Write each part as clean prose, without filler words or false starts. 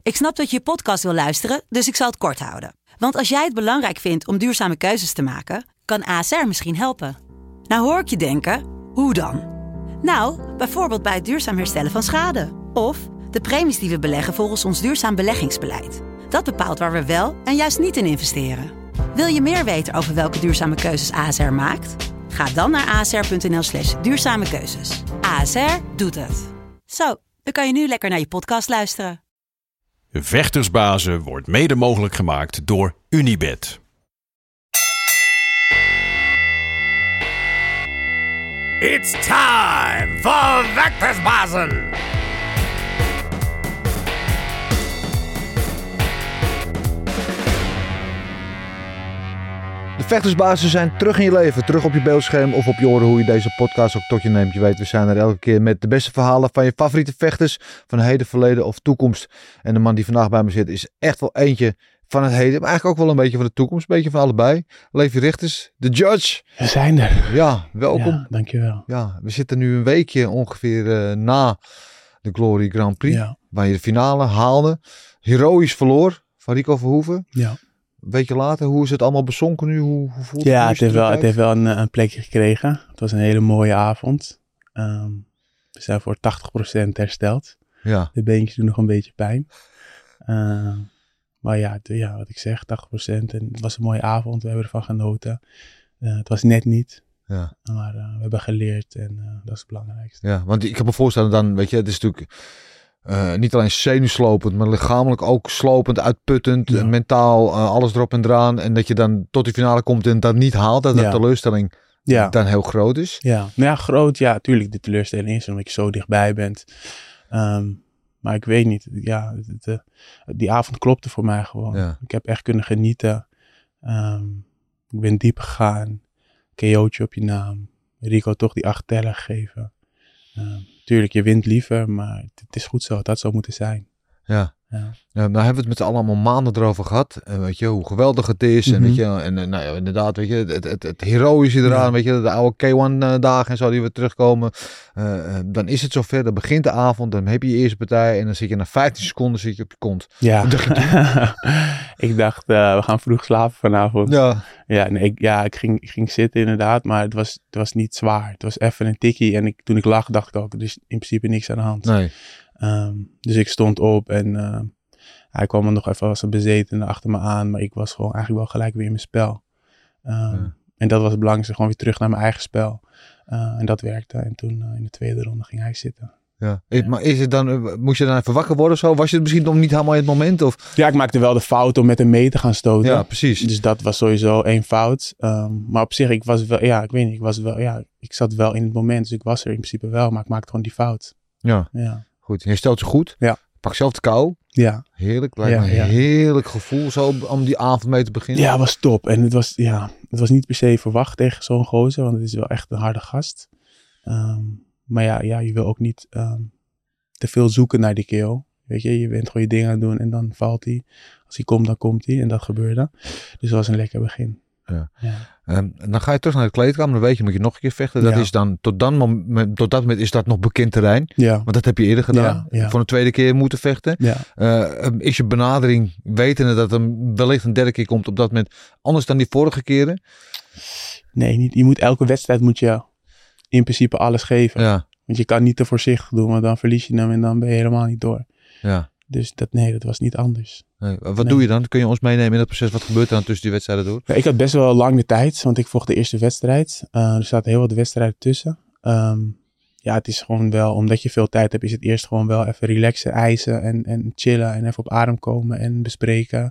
Ik snap dat je podcast wil luisteren, dus ik zal het kort houden. Want als jij het belangrijk vindt om duurzame keuzes te maken, kan ASR misschien helpen. Nou hoor ik je denken, hoe dan? Nou, bijvoorbeeld bij het duurzaam herstellen van schade. Of de premies die we beleggen volgens ons duurzaam beleggingsbeleid. Dat bepaalt waar we wel en juist niet in investeren. Wil je meer weten over welke duurzame keuzes ASR maakt? Ga dan naar asr.nl/duurzame keuzes. ASR doet het. Zo, dan kan je nu lekker naar je podcast luisteren. Vechtersbazen wordt mede mogelijk gemaakt door Unibet. It's time for Vechtersbazen! De Vechtersbazen zijn terug in je leven, terug op je beeldscherm of op je oren, hoe je deze podcast ook tot je neemt. Je weet, we zijn er elke keer met de beste verhalen van je favoriete vechters, van heden, verleden of toekomst. En de man die vandaag bij me zit is echt wel eentje van het heden, maar eigenlijk ook wel een beetje van de toekomst, een beetje van allebei. Levi Rigters, de judge. We zijn er. Ja, welkom. Ja, dankjewel. Ja, we zitten nu een weekje ongeveer na de Glory Grand Prix, waar je de finale haalde. Heroïs verloor van Rico Verhoeven. Ja. Een beetje later, hoe is het allemaal bezonken nu? Hoe voelt het? Ja, het heeft wel een plekje gekregen. Het was een hele mooie avond. We zijn voor 80% hersteld. Ja. De beentjes doen nog een beetje pijn. Maar ja, wat ik zeg, 80%. En het was een mooie avond, we hebben ervan genoten. Het was net niet. Ja. Maar we hebben geleerd en dat is het belangrijkste. Ja, want ik kan me voorstellen dan, weet je, het is natuurlijk niet alleen zenuwslopend, maar lichamelijk ook slopend, uitputtend, mentaal, alles erop en eraan. En dat je dan tot die finale komt en dat niet haalt, dat de teleurstelling dan heel groot is. Ja, nou ja, groot, ja, tuurlijk de teleurstelling is omdat je zo dichtbij bent. Maar ik weet niet, ja, die avond klopte voor mij gewoon. Ja. Ik heb echt kunnen genieten. Ik ben diep gegaan. KO'tje op je naam. Rico toch die 8 tellen gegeven. Tuurlijk, je wint liever, maar het is goed zo. Het had zo moeten zijn. Ja. Ja. Nou hebben we het met z'n allen allemaal maanden erover gehad. En weet je, hoe geweldig het is. En weet je, nou ja, inderdaad, weet je, het heroïsche eraan, weet je, de oude K1 dagen en zo die weer terugkomen. Dan is het zover, dan begint de avond, dan heb je je eerste partij en dan zit je na 15 seconden op je kont. Ja. Wat dacht je toen? Ik dacht, we gaan vroeg slapen vanavond. Ja. Ja, nee, ik ging zitten inderdaad, maar het was niet zwaar. Het was even een tikkie en toen ik lag dacht ik ook, er is in principe niks aan de hand. Nee. Dus ik stond op en hij kwam er nog even als een bezetene achter me aan, maar ik was gewoon eigenlijk wel gelijk weer in mijn spel. En dat was het belangrijkste, gewoon weer terug naar mijn eigen spel. En dat werkte en toen in de tweede ronde ging hij zitten. Ja. Maar is het dan, moest je dan even wakker worden of zo? Was je het misschien nog niet helemaal in het moment? Of? Ja, ik maakte wel de fout om met hem mee te gaan stoten. Ja, precies. Dus dat was sowieso 1 fout. Maar op zich, ik was wel, ja, ik weet niet, ik zat wel in het moment, dus ik was er in principe wel, maar ik maakte gewoon die fout. Ja. Ja. Goed, je stelt je goed. Ja. Pak zelf de kou. Ja. Heerlijk. Lijkt me een heerlijk gevoel zo om die avond mee te beginnen. Ja, het was top. En het was niet per se verwacht tegen zo'n gozer, want het is wel echt een harde gast. Maar ja, je wil ook niet te veel zoeken naar die kerel. Weet je bent gewoon je ding aan het doen en dan valt hij. Als hij komt, dan komt hij. En dat gebeurde. Dus dat was een lekker begin. Ja. Dan ga je terug naar de kleedkamer. Dan weet je, moet je nog een keer vechten. Dat is dan, tot dat moment is dat nog bekend terrein. Ja. Want dat heb je eerder gedaan. Ja. Voor een tweede keer moeten vechten. Ja. Is je benadering, wetende dat er wellicht een derde keer komt op dat moment, anders dan die vorige keren? Nee, niet. Je moet elke wedstrijd in principe alles geven. Ja. Want je kan niet te voorzichtig doen, want dan verlies je hem en dan ben je helemaal niet door. Ja. Dus dat was niet anders. Nee. Wat doe je dan? Kun je ons meenemen in dat proces? Wat gebeurt er dan tussen die wedstrijden door? Ja, ik had best wel lang de tijd, want ik vocht de eerste wedstrijd. Er zaten heel wat wedstrijden tussen. Het is gewoon wel, omdat je veel tijd hebt, is het eerst gewoon wel even relaxen, eisen en chillen en even op adem komen en bespreken.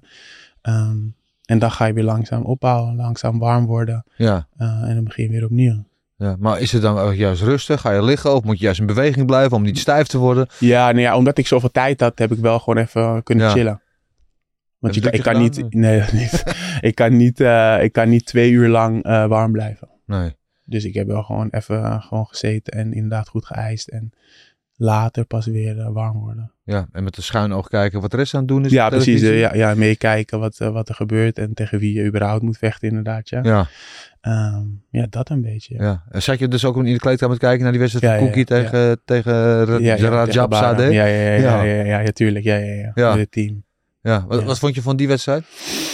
En dan ga je weer langzaam opbouwen, langzaam warm worden. Ja. En dan begin je weer opnieuw. Ja, maar is het dan juist rustig? Ga je liggen of moet je juist in beweging blijven om niet stijf te worden? Ja, omdat ik zoveel tijd had, heb ik wel gewoon even kunnen chillen. Want ik kan niet, nee, dat niet. ik kan niet 2 uur lang warm blijven. Nee. Dus ik heb wel gewoon even gezeten en inderdaad goed geëist en later pas weer warm worden. Ja, en met een schuin oog kijken wat de rest aan het doen is. Ja, op precies. televisie. Meekijken wat er gebeurt en tegen wie je überhaupt moet vechten inderdaad. Ja, Ja, dat een beetje. ja. En zat je dus ook in de kleedkamer te kijken naar die wedstrijd van Cookie tegen tegen Rajab Sadeh? Ja, tuurlijk. Ja. Met het team. Ja, wat vond je van die wedstrijd?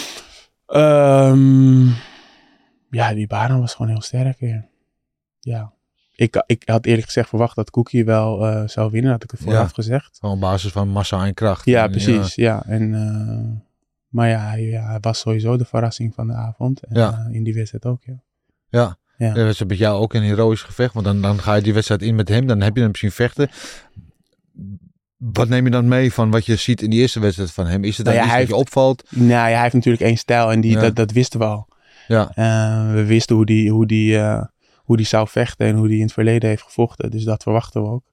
Die Baran was gewoon heel sterk weer. Ja. Ik had eerlijk gezegd verwacht dat Cookie wel zou winnen, had ik het vooraf gezegd. Gewoon op basis van massa en kracht. Ja, precies. Ja. Maar hij was sowieso de verrassing van de avond. En in die wedstrijd ook, Ja. Dat is met jou ook een heroïsch gevecht. Want dan ga je die wedstrijd in met hem. Dan heb je hem misschien vechten. Wat neem je dan mee van wat je ziet in die eerste wedstrijd van hem? Is het dan iets dat je opvalt? Nou, hij heeft natuurlijk één stijl en dat wisten we al. Ja. We wisten hoe die zou vechten en hoe die in het verleden heeft gevochten. Dus dat verwachten we ook.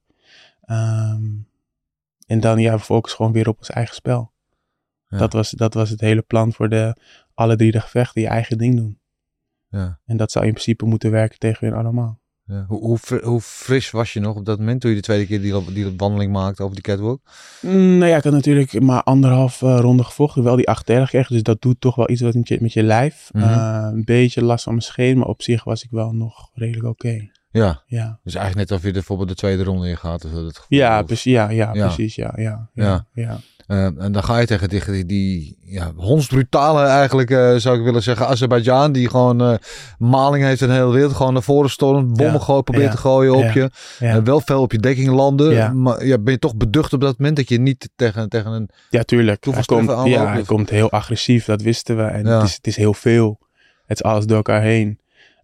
En dan we focussen gewoon weer op ons eigen spel. Ja. Dat was het hele plan voor alle 3 de gevechten. Je eigen ding doen. Ja. En dat zou in principe moeten werken tegen hun allemaal. Ja. Hoe fris was je nog op dat moment toen je de tweede keer die wandeling maakte over die catwalk? Ik had natuurlijk maar 1,5 ronde gevochten. Wel die 8 kreeg. Dus dat doet toch wel iets wat met je lijf. Mm-hmm. Een beetje last van mijn scheen. Maar op zich was ik wel nog redelijk oké. Ja. Dus eigenlijk net of je bijvoorbeeld de tweede ronde in gaat. Precies. Ja. En dan ga je tegen die hondsbrutale eigenlijk, zou ik willen zeggen, Azerbeidzjan. Die gewoon maling heeft in de hele wereld. Gewoon naar voren stormt, bommen probeert te gooien op je. Wel veel op je dekking landen. Ja. Maar ben je toch beducht op dat moment dat je niet tegen een... Ja, tuurlijk. Hij komt heel agressief, dat wisten we. En het is heel veel. Het is alles door elkaar heen.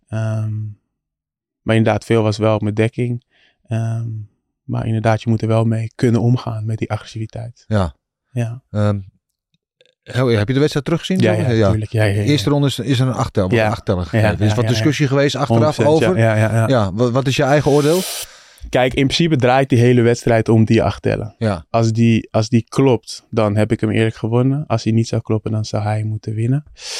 Maar inderdaad, veel was wel op mijn dekking. Maar inderdaad, je moet er wel mee kunnen omgaan met die agressiviteit. Ja. Heb je de wedstrijd teruggezien? Ja, natuurlijk. Ja. De eerste ronde is er een 8-teller gegeven. Er is wat discussie geweest achteraf over. Ja. Wat is je eigen oordeel? Kijk, in principe draait die hele wedstrijd om die 8 tellen. Ja. Als die klopt, dan heb ik hem eerlijk gewonnen. Als hij niet zou kloppen, dan zou hij moeten winnen.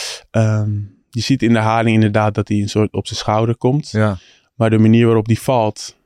Je ziet in de herhaling inderdaad dat hij een soort op zijn schouder komt. Ja. Maar de manier waarop die valt,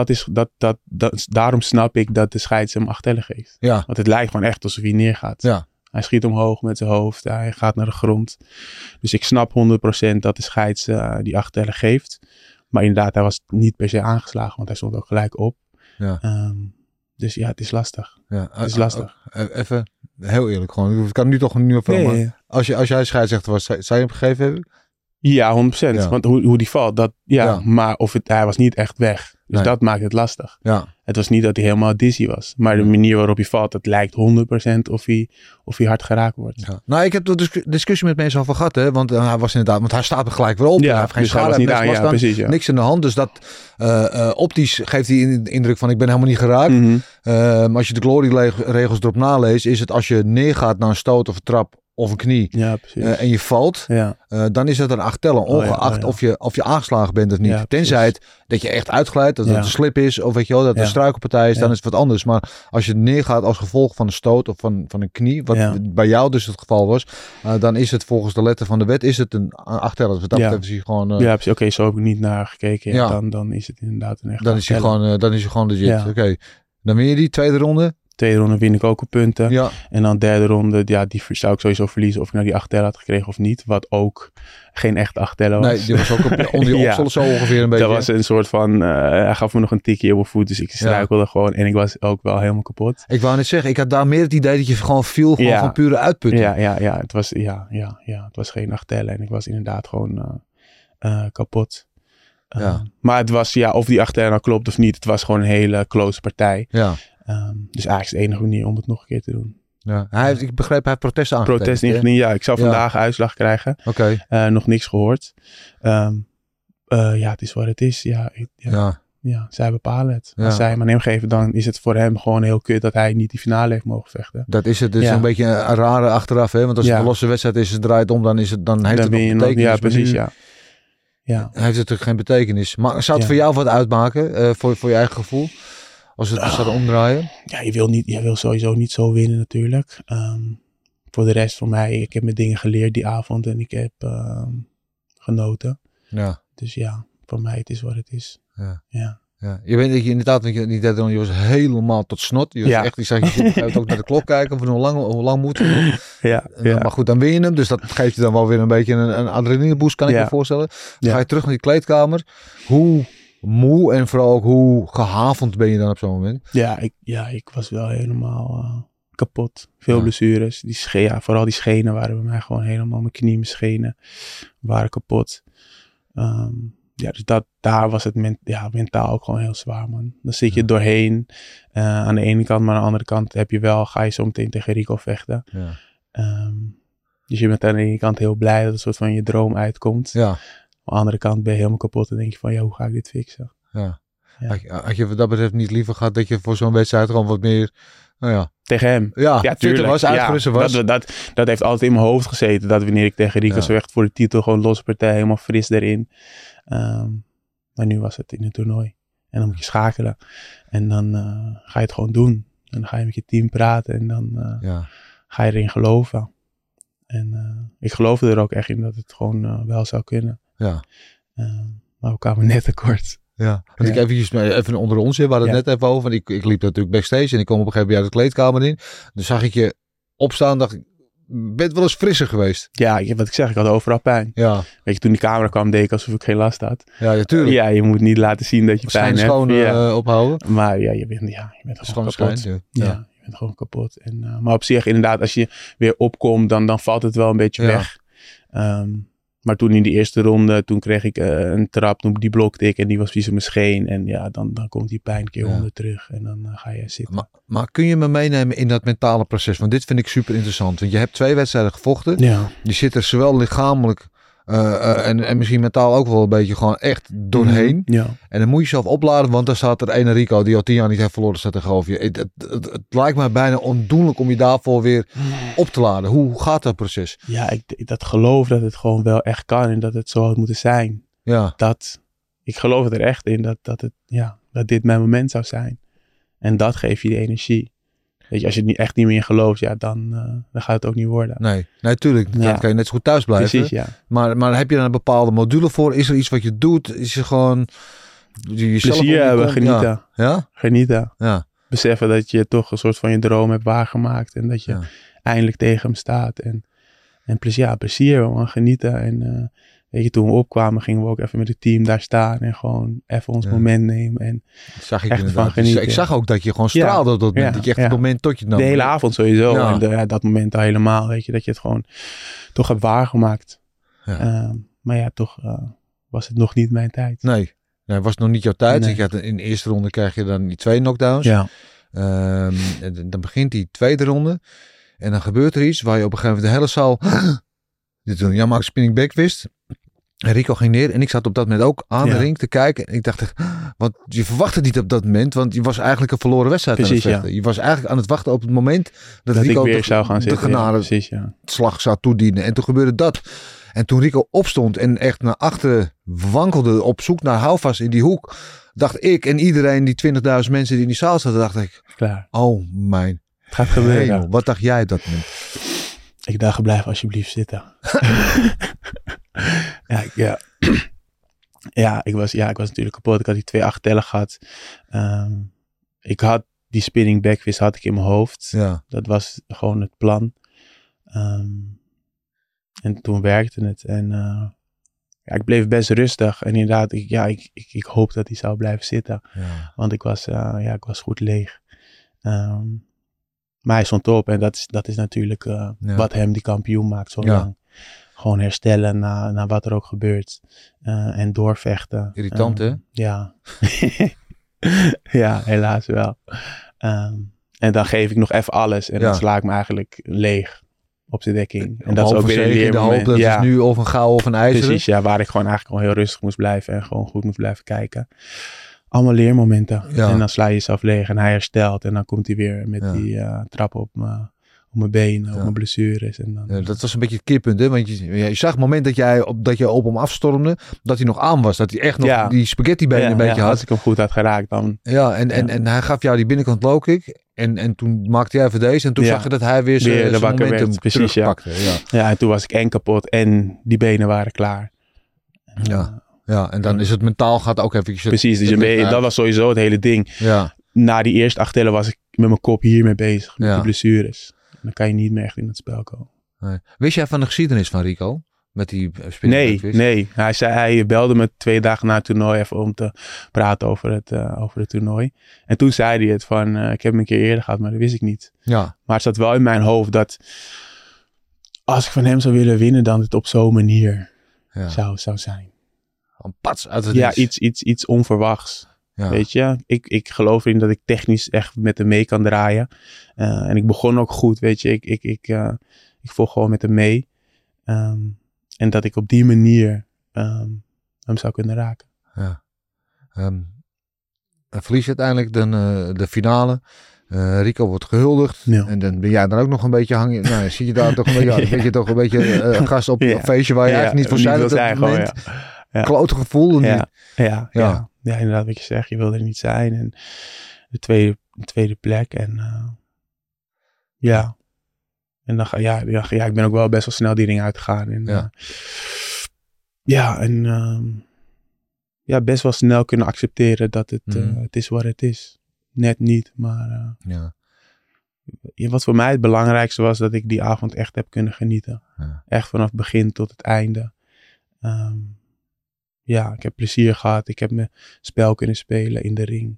daarom snap ik dat de scheids hem 8 tellen geeft. Ja. Want het lijkt gewoon echt alsof hij neergaat. Ja. Hij schiet omhoog met zijn hoofd. Hij gaat naar de grond. Dus ik snap 100% dat de scheids die 8 tellen geeft. Maar inderdaad, hij was niet per se aangeslagen. Want hij stond ook gelijk op. Ja. Dus het is lastig. Ja. Het is lastig. Even heel eerlijk gewoon. Ik kan nu toch niet over. Nee. Als jij scheidsrechter was, zou je hem gegeven hebben? Ja, 100%. Ja. Want hoe die valt, maar hij was niet echt weg. Dus dat maakt het lastig. Ja. Het was niet dat hij helemaal dizzy was. Maar de manier waarop hij valt, het lijkt 100% of hij hard geraakt wordt. Ja. Nou, ik heb de discussie met mensen over gehad, hè. Want hij was inderdaad, want hij staat er gelijk weer op. Ja, hij heeft geen dus schade, hij was niet aan, precies. Ja. Niks in de hand. Dus dat optisch geeft hij de indruk van ik ben helemaal niet geraakt. Mm-hmm. Maar als je de glory-regels erop naleest, is het als je neergaat naar een stoot of een trap of een knie en je valt, dan is het een 8 tellen, ongeacht of je aangeslagen bent of niet. Ja, tenzij dat je echt uitglijdt, dat het een slip is of weet je wel, dat het een struikelpartij is, dan is het wat anders. Maar als je neergaat als gevolg van een stoot of van een knie, wat bij jou dus het geval was, dan is het volgens de letter van de wet is het een 8 tellen. Dus dat betreft is hij gewoon... ja, precies. Oké, zo heb ik niet naar gekeken. Ja. Dan is het inderdaad een echt dan is hij gewoon legit. Ja. Oké. Dan win je die tweede ronde. Tweede ronde win ik ook op punten. Ja. En dan derde ronde, die zou ik sowieso verliezen of ik nou die 8 tellen had gekregen of niet. Wat ook geen echt 8 tellen was. Nee, die was ook onder je opstel zo ongeveer een beetje. Dat was een soort van, hij gaf me nog een tikje op mijn voet, dus ik struikelde gewoon en ik was ook wel helemaal kapot. Ik wou net zeggen, ik had daar meer het idee dat je gewoon viel van pure uitputting. Ja, het was geen 8 tellen en ik was inderdaad gewoon kapot. Maar het was, of die 8 tellen nou klopt of niet, het was gewoon een hele close partij. Ja. Dus eigenlijk is de enige manier om het nog een keer te doen. Ja. Ik begreep, hij heeft protesten aangetekend. Protest ingediend, ja. Ik zou vandaag uitslag krijgen. Oké. Nog niks gehoord. Het is wat het is. Ja, zij bepalen het. Als zij hem aan hem geven, dan is het voor hem gewoon heel kut dat hij niet die finale heeft mogen vechten. Dat is het. Het is een beetje een rare achteraf, hè? Want als het een losse wedstrijd is, het draait om, dan heeft het nog betekenis. Ja, precies, ja. Heeft het natuurlijk geen betekenis. Maar zou het voor jou wat uitmaken, voor je eigen gevoel? Als het zou omdraaien? Ja, je wil sowieso niet zo winnen natuurlijk. Voor de rest van mij, ik heb mijn dingen geleerd die avond en ik heb genoten. Ja. Dus ja, voor mij het is wat het is. Ja. Ja. Je bent inderdaad, want je was helemaal tot snot. Je was echt, die zag je ook naar de klok kijken van hoe lang moet het. Ja. Maar goed, dan win je hem. Dus dat geeft je dan wel weer een beetje een adrenalineboost, kan ik me voorstellen. Dan ga je terug naar die kleedkamer. Hoe moe en vooral ook hoe gehavend ben je dan op zo'n moment? Ik was wel helemaal kapot. Veel blessures. Vooral die schenen waren bij mij gewoon helemaal, mijn knie, mijn schenen waren kapot. Dus daar was het mentaal ook gewoon heel zwaar, man. Dan zit je doorheen aan de ene kant, maar aan de andere kant ga je zo meteen tegen Rico vechten. Ja. Dus je bent aan de ene kant heel blij dat een soort van je droom uitkomt. Ja. Aan de andere kant ben je helemaal kapot en denk je van, hoe ga ik dit fixen? Ja. Had je wat dat betreft niet liever gehad dat je voor zo'n wedstrijd gewoon wat meer... Tegen hem? Ja, tuurlijk. Uitgerusten was. Dat heeft altijd in mijn hoofd gezeten. Dat wanneer ik tegen Rico zo echt voor de titel gewoon losse partij, helemaal fris erin. Maar nu was het in het toernooi. En dan moet je schakelen. En dan ga je het gewoon doen. En dan ga je met je team praten. En dan ga je erin geloven. En ik geloofde er ook echt in dat het gewoon wel zou kunnen. Ja. Maar we kwamen net tekort. Ja, want ik even onder ons, we hadden het net even over. Want ik liep natuurlijk backstage en ik kwam op een gegeven moment uit de kleedkamer in. Dus zag ik je opstaan, dacht ik, bent wel eens frisser geweest. Ja, wat ik zeg, ik had overal pijn. Ja. Weet je, toen die camera kwam, deed ik alsof ik geen last had. Ja, natuurlijk. Je moet niet laten zien dat je pijn hebt. Schoon ophouden. Maar je bent gewoon kapot. Je bent gewoon kapot. En, maar op zich, inderdaad, als je weer opkomt, dan valt het wel een beetje weg. Maar toen in die eerste ronde, toen kreeg ik een trap, die blokte ik en die was precies op mijn scheen. En dan komt die pijn keer 100 terug en dan ga je zitten. Maar kun je me meenemen in dat mentale proces? Want dit vind ik super interessant. Want je hebt 2 wedstrijden gevochten. Ja. Je zit er zowel lichamelijk en misschien mentaal ook wel een beetje gewoon echt doorheen. Ja. En dan moet je jezelf opladen, want daar staat er een Rico die al 10 jaar niet heeft verloren, staat tegenover je. Het lijkt mij bijna ondoenlijk om je daarvoor weer op te laden. Hoe gaat dat proces? Ja, dat geloof dat het gewoon wel echt kan en dat het zo had moeten zijn. Ja. Ik geloof er echt in dat dit mijn moment zou zijn. En dat geeft je de energie. Weet je, als je echt niet meer in gelooft, dan gaat het ook niet worden. Nee, natuurlijk. Dan kan je net zo goed thuis blijven. Precies, ja. Maar heb je daar een bepaalde module voor? Is er iets wat je doet? Is er gewoon... Plezier hebben, genieten. Ja? Genieten. Ja. Beseffen dat je toch een soort van je droom hebt waargemaakt. En dat je eindelijk tegen hem staat. En plezier, man, genieten. En weet je, toen we opkwamen, gingen we ook even met het team daar staan. En gewoon even ons moment nemen. En zag ik echt van genieten. Ik zag ook dat je gewoon straalde op dat moment. Dat je echt het moment tot je nam. De hele avond sowieso. Ja. En dat moment al helemaal. Weet je, dat je het gewoon toch hebt waargemaakt. Ja. Maar toch was het nog niet mijn tijd. Nee, was nog niet jouw tijd. Nee. Je had in de eerste ronde krijg je dan die 2 knockdowns. Ja. Dan begint die tweede ronde. En dan gebeurt er iets waar je op een gegeven moment de hele zaal... Dit doen. Ja, maak spinning backfist. En Rico ging neer en ik zat op dat moment ook aan de ring te kijken. En ik dacht, want je verwacht het niet op dat moment, want je was eigenlijk een verloren wedstrijd aan het vechten. Ja. Je was eigenlijk aan het wachten op het moment dat Rico weer zou gaan zitten. De genade slag zou toedienen. En toen gebeurde dat. En toen Rico opstond en echt naar achteren wankelde op zoek naar houvast in die hoek, dacht ik en iedereen, die 20.000 mensen die in die zaal zaten, dacht ik, klaar. Oh mijn. Het gaat gebeuren. Hemel. Wat dacht jij op dat moment? Ik dacht, blijf alsjeblieft zitten. Ik was natuurlijk kapot. Ik had die 2 achtertellen gehad. Ik had die spinning backfist had ik in mijn hoofd. Ja. Dat was gewoon het plan. En toen werkte het. En ik bleef best rustig. En inderdaad, ik hoop dat hij zou blijven zitten. Ja. Want ik was goed leeg. Maar hij stond op en dat is natuurlijk wat hem die kampioen maakt zo lang. Gewoon herstellen na wat er ook gebeurt. En doorvechten. Irritant, hè? Ja. Ja, helaas wel. En dan geef ik nog even alles. En dan sla ik me eigenlijk leeg op de dekking. En dat is ook weer een leermoment. Dat is nu of een gouden of een ijzeren. Precies, waar ik gewoon eigenlijk gewoon heel rustig moest blijven. En gewoon goed moest blijven kijken. Allemaal leermomenten. Ja. En dan sla je jezelf leeg en hij herstelt. En dan komt hij weer met die trap op mijn benen, op mijn blessures. En dan, dat was een beetje het keerpunt, hè? Want je zag het moment dat je op hem afstormde, dat hij nog aan was. Dat hij echt nog die spaghettibenen een beetje had. Als ik hem goed had geraakt dan. Ja, en hij gaf jou die binnenkant low kick. En toen maakte jij even deze. En toen zag je dat hij weer zijn momentum terugpakte. Ja, en toen was ik en kapot en die benen waren klaar. Ja, en dan is het mentaal gaat ook eventjes... Precies, dus dat was sowieso het hele ding. Ja. Na die eerste 8 tellen was ik met mijn kop hiermee bezig. Met Ja. die blessures. En dan kan je niet meer echt in het spel komen. Nee. Wist jij van de geschiedenis van Rico? Met die spinning back twist? Nee. Hij belde me 2 dagen na het toernooi even om te praten over het toernooi. En toen zei hij het van, ik heb hem een keer eerder gehad, maar dat wist ik niet. Ja. Maar het zat wel in mijn hoofd dat als ik van hem zou willen winnen, dan het op zo'n manier zou zijn. Een pats uit het Iets onverwachts. Ja. Weet je, ik geloof erin dat ik technisch echt met hem mee kan draaien. En ik begon ook goed, weet je. Ik volg gewoon met hem mee. En dat ik op die manier hem zou kunnen raken. Ja. Dan verlies je uiteindelijk de finale. Rico wordt gehuldigd. Ja. En dan ben jij dan ook nog een beetje hangen. Nou, zie je daar toch een beetje, ben je toch een beetje gast op een feestje waar je eigenlijk niet voor zijn op dat moment. Ja. Klote gevoel. Ja, inderdaad wat je zegt. Je wilde er niet zijn. En de tweede plek. En En dan ik ben ook wel best wel snel die ring uitgegaan. En, best wel snel kunnen accepteren dat het is wat het is. Net niet, maar wat voor mij het belangrijkste was, dat ik die avond echt heb kunnen genieten. Ja. Echt vanaf het begin tot het einde. Ik heb plezier gehad. Ik heb mijn spel kunnen spelen in de ring.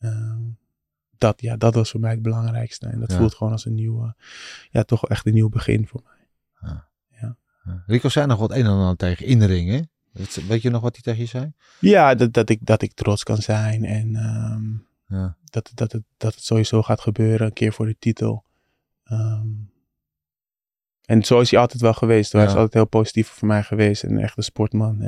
Dat was voor mij het belangrijkste. En dat voelt gewoon als een nieuw, toch echt een nieuw begin voor mij. Ja. Rico zei nog wat een en ander tegen in de ring, hè? Weet je nog wat hij tegen je zei? Ja, dat ik trots kan zijn. En dat het sowieso gaat gebeuren. Een keer voor de titel. En zo is hij altijd wel geweest. Hij is altijd heel positief voor mij geweest. En echt een sportman.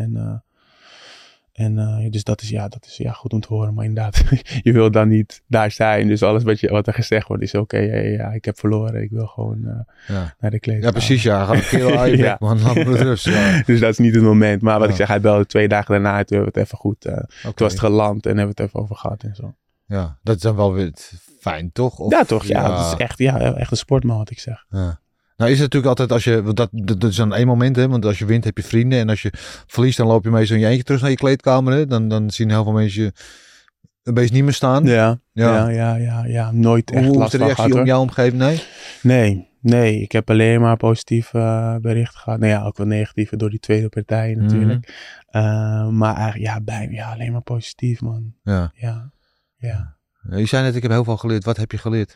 Dus dat is goed om te horen. Maar inderdaad, je wil dan niet daar zijn. Dus alles wat er gezegd wordt is oké, ik heb verloren. Ik wil gewoon naar de kleedkamer. Ja, precies. Ja, ga een keer aan je bek, man. Laat me met rust. Ja. Dus dat is niet het moment. Maar wat ik zeg, hij belde 2 dagen daarna. Toen hebben we het even goed. Toen was het geland en hebben we het even over gehad en zo. Ja, dat is dan wel weer fijn, toch? Of, ja, toch. Ja, dat is echt een sportman, wat ik zeg. Ja. Nou is het natuurlijk altijd, als je, dat is dan één moment, hè, want als je wint heb je vrienden en als je verliest dan loop je meestal in je eentje terug naar je kleedkamer, hè, dan zien heel veel mensen je een beetje niet meer staan. Ja, nooit echt Hoe last is de reactie om jouw omgeving? Nee, ik heb alleen maar positief berichten gehad. Nou ja, ook wel negatieve door die tweede partij natuurlijk. Maar eigenlijk, alleen maar positief, man. Ja. Je zei net, ik heb heel veel geleerd. Wat heb je geleerd?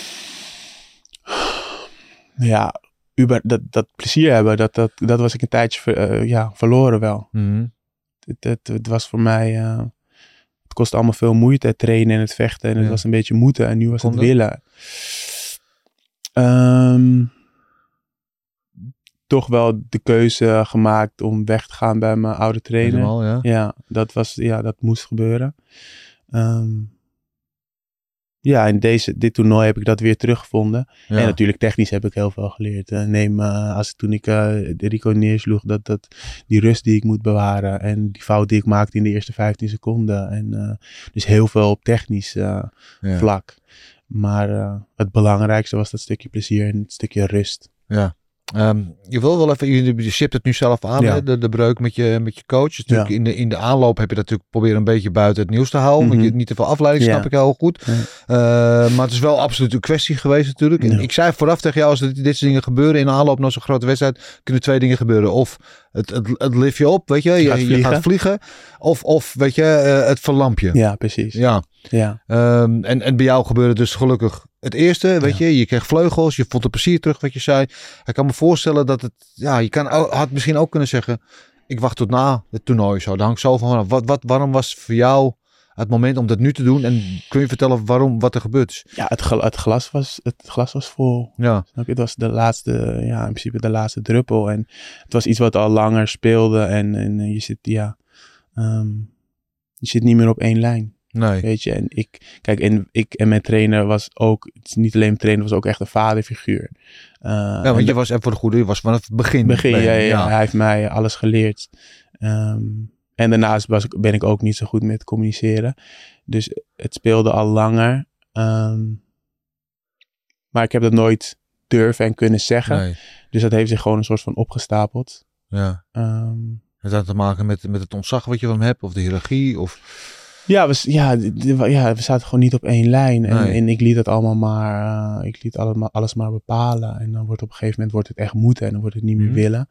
Ja, dat plezier hebben, dat was ik een tijdje verloren wel. Mm-hmm. Het was voor mij, het kostte allemaal veel moeite, het trainen en het vechten. En het was een beetje moeten en nu was het willen. Toch wel de keuze gemaakt om weg te gaan bij mijn oude trainer. Helemaal, dat moest gebeuren. En dit toernooi heb ik dat weer teruggevonden. Ja. En natuurlijk technisch heb ik heel veel geleerd. Toen ik de Rico neersloeg, die rust die ik moet bewaren. En die fout die ik maakte in de eerste 15 seconden. En dus heel veel op technisch vlak. Maar het belangrijkste was dat stukje plezier en het stukje rust. Ja. Je wil wel even, je shipt het nu zelf aan, hè? De breuk met je coach. Dus natuurlijk in de aanloop heb je dat natuurlijk proberen een beetje buiten het nieuws te houden. Want je niet te veel afleiding, snap ik heel goed. Maar het is wel absoluut een kwestie geweest natuurlijk. En ik zei vooraf tegen jou, als dit soort dingen gebeuren in de aanloop naar zo'n grote wedstrijd, kunnen 2 dingen gebeuren. Of het lift je op, weet je, je gaat vliegen. Of weet je, het verlamp je. Ja, precies. Ja. En bij jou gebeurde dus gelukkig het eerste, weet je kreeg vleugels, je vond het plezier terug, wat je zei. Ik kan me voorstellen dat het, had misschien ook kunnen zeggen, ik wacht tot na het toernooi zo. Daar hangt zoveel van af. Waarom was het voor jou het moment om dat nu te doen? En kun je vertellen wat er gebeurd is? Ja, het glas was vol. Ja. Het was de laatste, in principe de laatste druppel. En het was iets wat al langer speelde. En je zit, je zit niet meer op één lijn. Nee. Weet je, en ik en mijn trainer was ook, het is niet alleen mijn trainer, was ook echt een vaderfiguur. Want je was even voor de goede, je was vanaf het begin. Hij heeft mij alles geleerd. En daarnaast ben ik ook niet zo goed met communiceren. Dus het speelde al langer. Maar ik heb dat nooit durven en kunnen zeggen. Nee. Dus dat heeft zich gewoon een soort van opgestapeld. Ja. Heeft dat te maken met het ontzag wat je van hem hebt? Of de hiërarchie? Of... Ja, we zaten gewoon niet op één lijn. En ik liet het allemaal maar... alles maar bepalen. En dan wordt op een gegeven moment het echt moeten. En dan wordt het niet meer willen.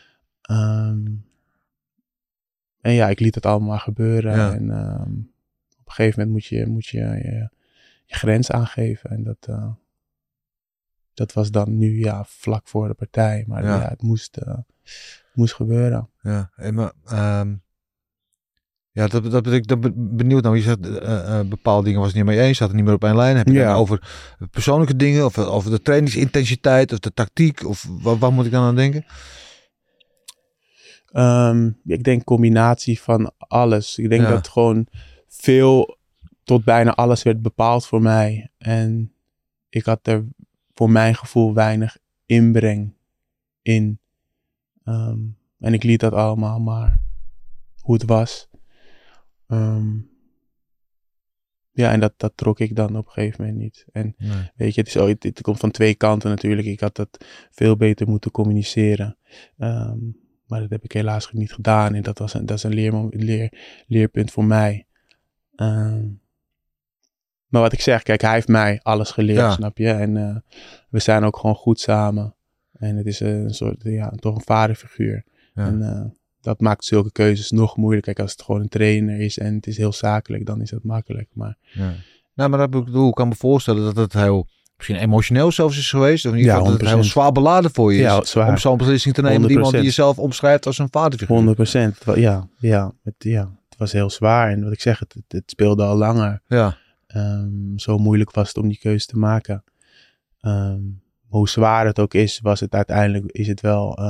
En ja, ik liet het allemaal maar gebeuren. Ja. En op een gegeven moment moet je je grens aangeven. En dat was dan nu vlak voor de partij. Maar het moest gebeuren. Ja, maar... dat ben ik benieuwd naar. Je zegt, bepaalde dingen was het niet mee eens. Zat het niet meer op één lijn. Heb je het over persoonlijke dingen? Of over de trainingsintensiteit? Of de tactiek? Of waar moet ik dan aan denken? Ik denk combinatie van alles. Ik denk dat gewoon veel tot bijna alles werd bepaald voor mij. En ik had er voor mijn gevoel weinig inbreng in. En ik liet dat allemaal maar hoe het was. En dat trok ik dan op een gegeven moment niet. En weet je, het komt van twee kanten natuurlijk. Ik had dat veel beter moeten communiceren. Maar dat heb ik helaas niet gedaan. En dat is een leerpunt voor mij. Maar wat ik zeg, kijk, hij heeft mij alles geleerd, snap je? En we zijn ook gewoon goed samen. En het is een soort, toch een vaderfiguur. Ja. En dat maakt zulke keuzes nog moeilijker. Kijk, als het gewoon een trainer is en het is heel zakelijk, dan is dat makkelijk. Maar... Ja. Nou, maar dat bedoel, ik kan me voorstellen dat het heel... Misschien emotioneel zelfs is geweest. Of in ieder geval dat het heel zwaar beladen voor je is. Om zo'n beslissing te nemen met iemand die je zelf omschrijft als een vaderfiguur. 100%. Het was heel zwaar. En wat ik zeg, het speelde al langer. Ja. Zo moeilijk was het om die keuze te maken. Hoe zwaar het ook is, was het uiteindelijk is het wel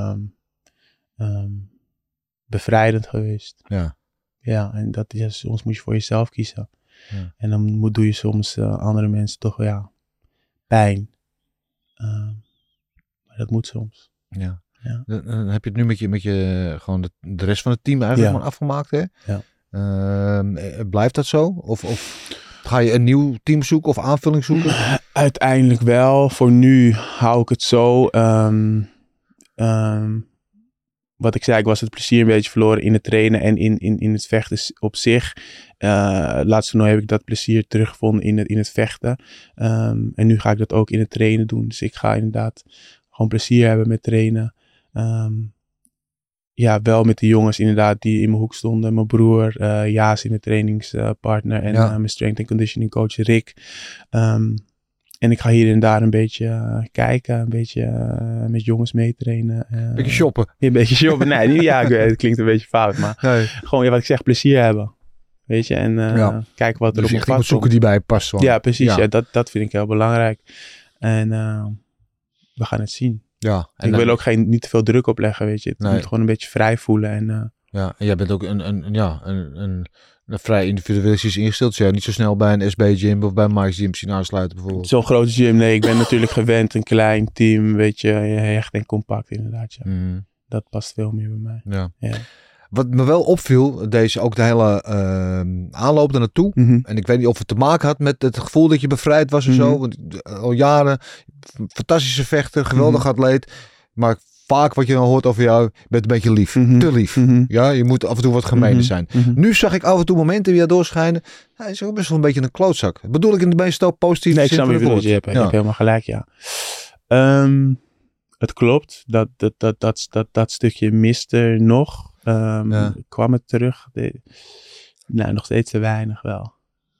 bevrijdend geweest. Ja. Ja, en dat is, soms moet je voor jezelf kiezen. Ja. En dan doe je soms andere mensen toch pijn. Maar dat moet soms. Ja. Dan heb je het nu met je gewoon de rest van het team eigenlijk gewoon afgemaakt, hè? Ja. Blijft dat zo? Of ga je een nieuw team zoeken of aanvulling zoeken? Uiteindelijk wel. Voor nu hou ik het zo. Wat ik zei, ik was het plezier een beetje verloren in het trainen en in het vechten op zich. Laatst toernooi heb ik dat plezier teruggevonden in het vechten. En nu ga ik dat ook in het trainen doen. Dus ik ga inderdaad gewoon plezier hebben met trainen. Wel met de jongens inderdaad die in mijn hoek stonden. Mijn broer, Jaas, mijn trainingspartner en mijn strength and conditioning coach Rick. En ik ga hier en daar een beetje kijken, een beetje met jongens meetrainen. Een beetje shoppen. Een beetje shoppen. Nee, het klinkt een beetje fout, maar gewoon wat ik zeg, plezier hebben. Weet je, en kijken wat er dus op mijn pad komt. Zoeken die bij je past. Ja, precies. Ja. Dat vind ik heel belangrijk. En we gaan het zien. Ja, en ik wil ook niet te veel druk opleggen, weet je. Het moet gewoon een beetje vrij voelen. En en jij bent ook een vrij individualistisch ingesteld. Dus niet zo snel bij een SB Gym of bij Mike's Gym misschien aansluiten bijvoorbeeld. Zo'n grote gym, nee. Ik ben natuurlijk gewend, een klein team, weet je, hecht en compact inderdaad. Ja. Dat past veel meer bij mij. Ja. Wat me wel opviel, ook de hele aanloop daar naartoe. En ik weet niet of het te maken had met het gevoel dat je bevrijd was en zo. Want al jaren, fantastische vechter, geweldig atleet. Maar vaak wat je dan hoort over jou, bent een beetje lief. Te lief. Ja, je moet af en toe wat gemeener zijn. Nu zag ik af en toe momenten weer doorschijnen. Hij is ook best wel een beetje een klootzak. Dat bedoel ik in de meeste positieve zin van het woord. Je hebt helemaal gelijk, ja. Het klopt. Dat stukje miste nog. Kwam het terug? Nog steeds te weinig wel.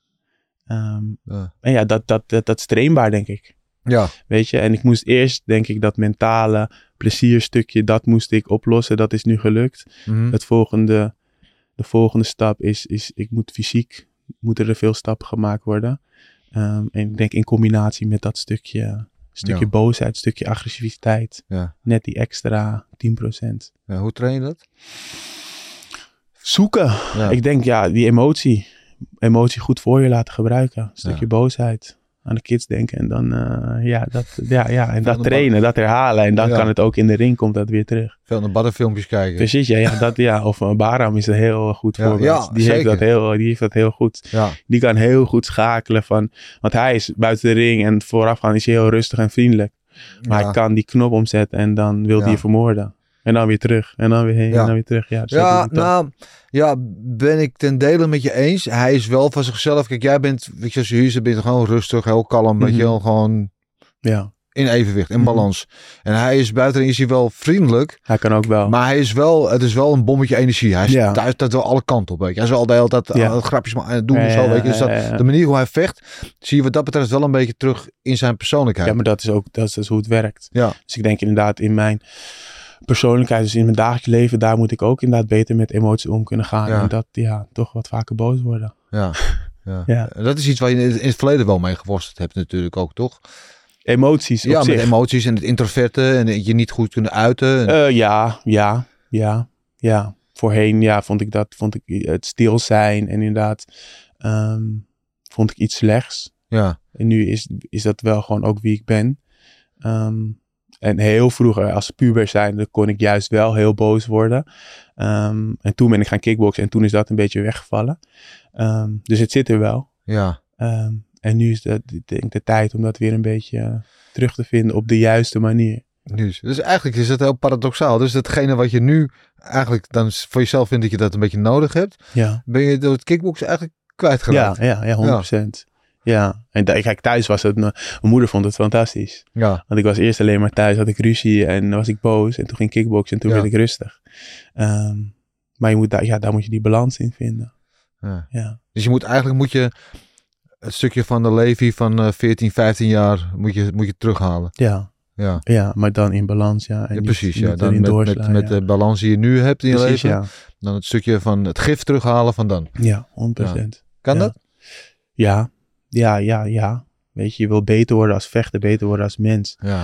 En dat is trainbaar, denk ik. Ja. Weet je, en ik moest eerst, denk ik, dat mentale plezierstukje, dat moest ik oplossen. Dat is nu gelukt. De volgende stap is ik moet fysiek, moeten er veel stappen gemaakt worden. En ik denk in combinatie met dat stukje boosheid, stukje agressiviteit. Ja. Net die extra 10%. Ja, hoe train je dat? Zoeken. Ja. Ik denk, die emotie goed voor je laten gebruiken. Een stukje boosheid. Aan de kids denken en dan en dat trainen, dat herhalen en dan kan het ook in de ring, komt dat weer terug. Veel naar baddenfilmpjes kijken. Precies, of Baram is een heel goed voorbeeld. Ja, die heeft dat heel goed. Ja. Die kan heel goed schakelen want hij is buiten de ring en voorafgaan is hij heel rustig en vriendelijk. Maar hij kan die knop omzetten en dan wil hij je vermoorden. En dan weer terug. En dan weer heen en dan weer terug. Ja, ben ik ten dele met je eens. Hij is wel van zichzelf. Kijk, jij bent, weet je, als je hier bent gewoon rustig, heel kalm. Weet je wel, gewoon in evenwicht, in balans. En hij is buitenin is hij wel vriendelijk. Hij kan ook wel. Maar het is wel een bommetje energie. Hij is thuis dat wel alle kanten op. Weet je. Hij is wel de hele tijd grapjes doen en zo. Weet je. Dus de manier hoe hij vecht, zie je wat dat betreft wel een beetje terug in zijn persoonlijkheid. Ja, maar dat is hoe het werkt. Ja. Dus ik denk inderdaad in mijn persoonlijkheid, dus in mijn dagelijks leven, daar moet ik ook inderdaad beter met emoties om kunnen gaan. Ja. En dat, toch wat vaker boos worden. Ja. Dat is iets waar je in het verleden wel mee geworsteld hebt natuurlijk ook, toch? Emoties op zich. Met emoties en het introverte en je niet goed kunnen uiten. Ja. Voorheen vond ik het stil zijn en inderdaad vond ik iets slechts. Ja. En nu is dat wel gewoon ook wie ik ben. En heel vroeger, als puber zijnde, kon ik juist wel heel boos worden. En toen ben ik gaan kickboksen en toen is dat een beetje weggevallen. Dus het zit er wel. Ja. En nu is dat, denk ik, de tijd om dat weer een beetje terug te vinden op de juiste manier. Dus eigenlijk is het heel paradoxaal. Dus datgene wat je nu eigenlijk dan voor jezelf vindt dat je dat een beetje nodig hebt, ben je door het kickboksen eigenlijk kwijtgeraakt. Ja, 100%. Ja, en kijk, thuis was het, mijn moeder vond het fantastisch. Ja. Want ik was eerst alleen maar thuis, had ik ruzie en was ik boos. En toen ging kickboksen en toen werd ik rustig. Maar je moet daar moet je die balans in vinden. Ja. Dus je moet je het stukje van de Levi van 14, 15 jaar moet je terughalen. Ja, maar dan in balans, En precies, dan met de balans die je nu hebt in je leven. Dan het stukje van het gif terughalen van dan. Ja, 100%. Kan dat? Ja. Weet je wil beter worden als vechter, beter worden als mens. Ja.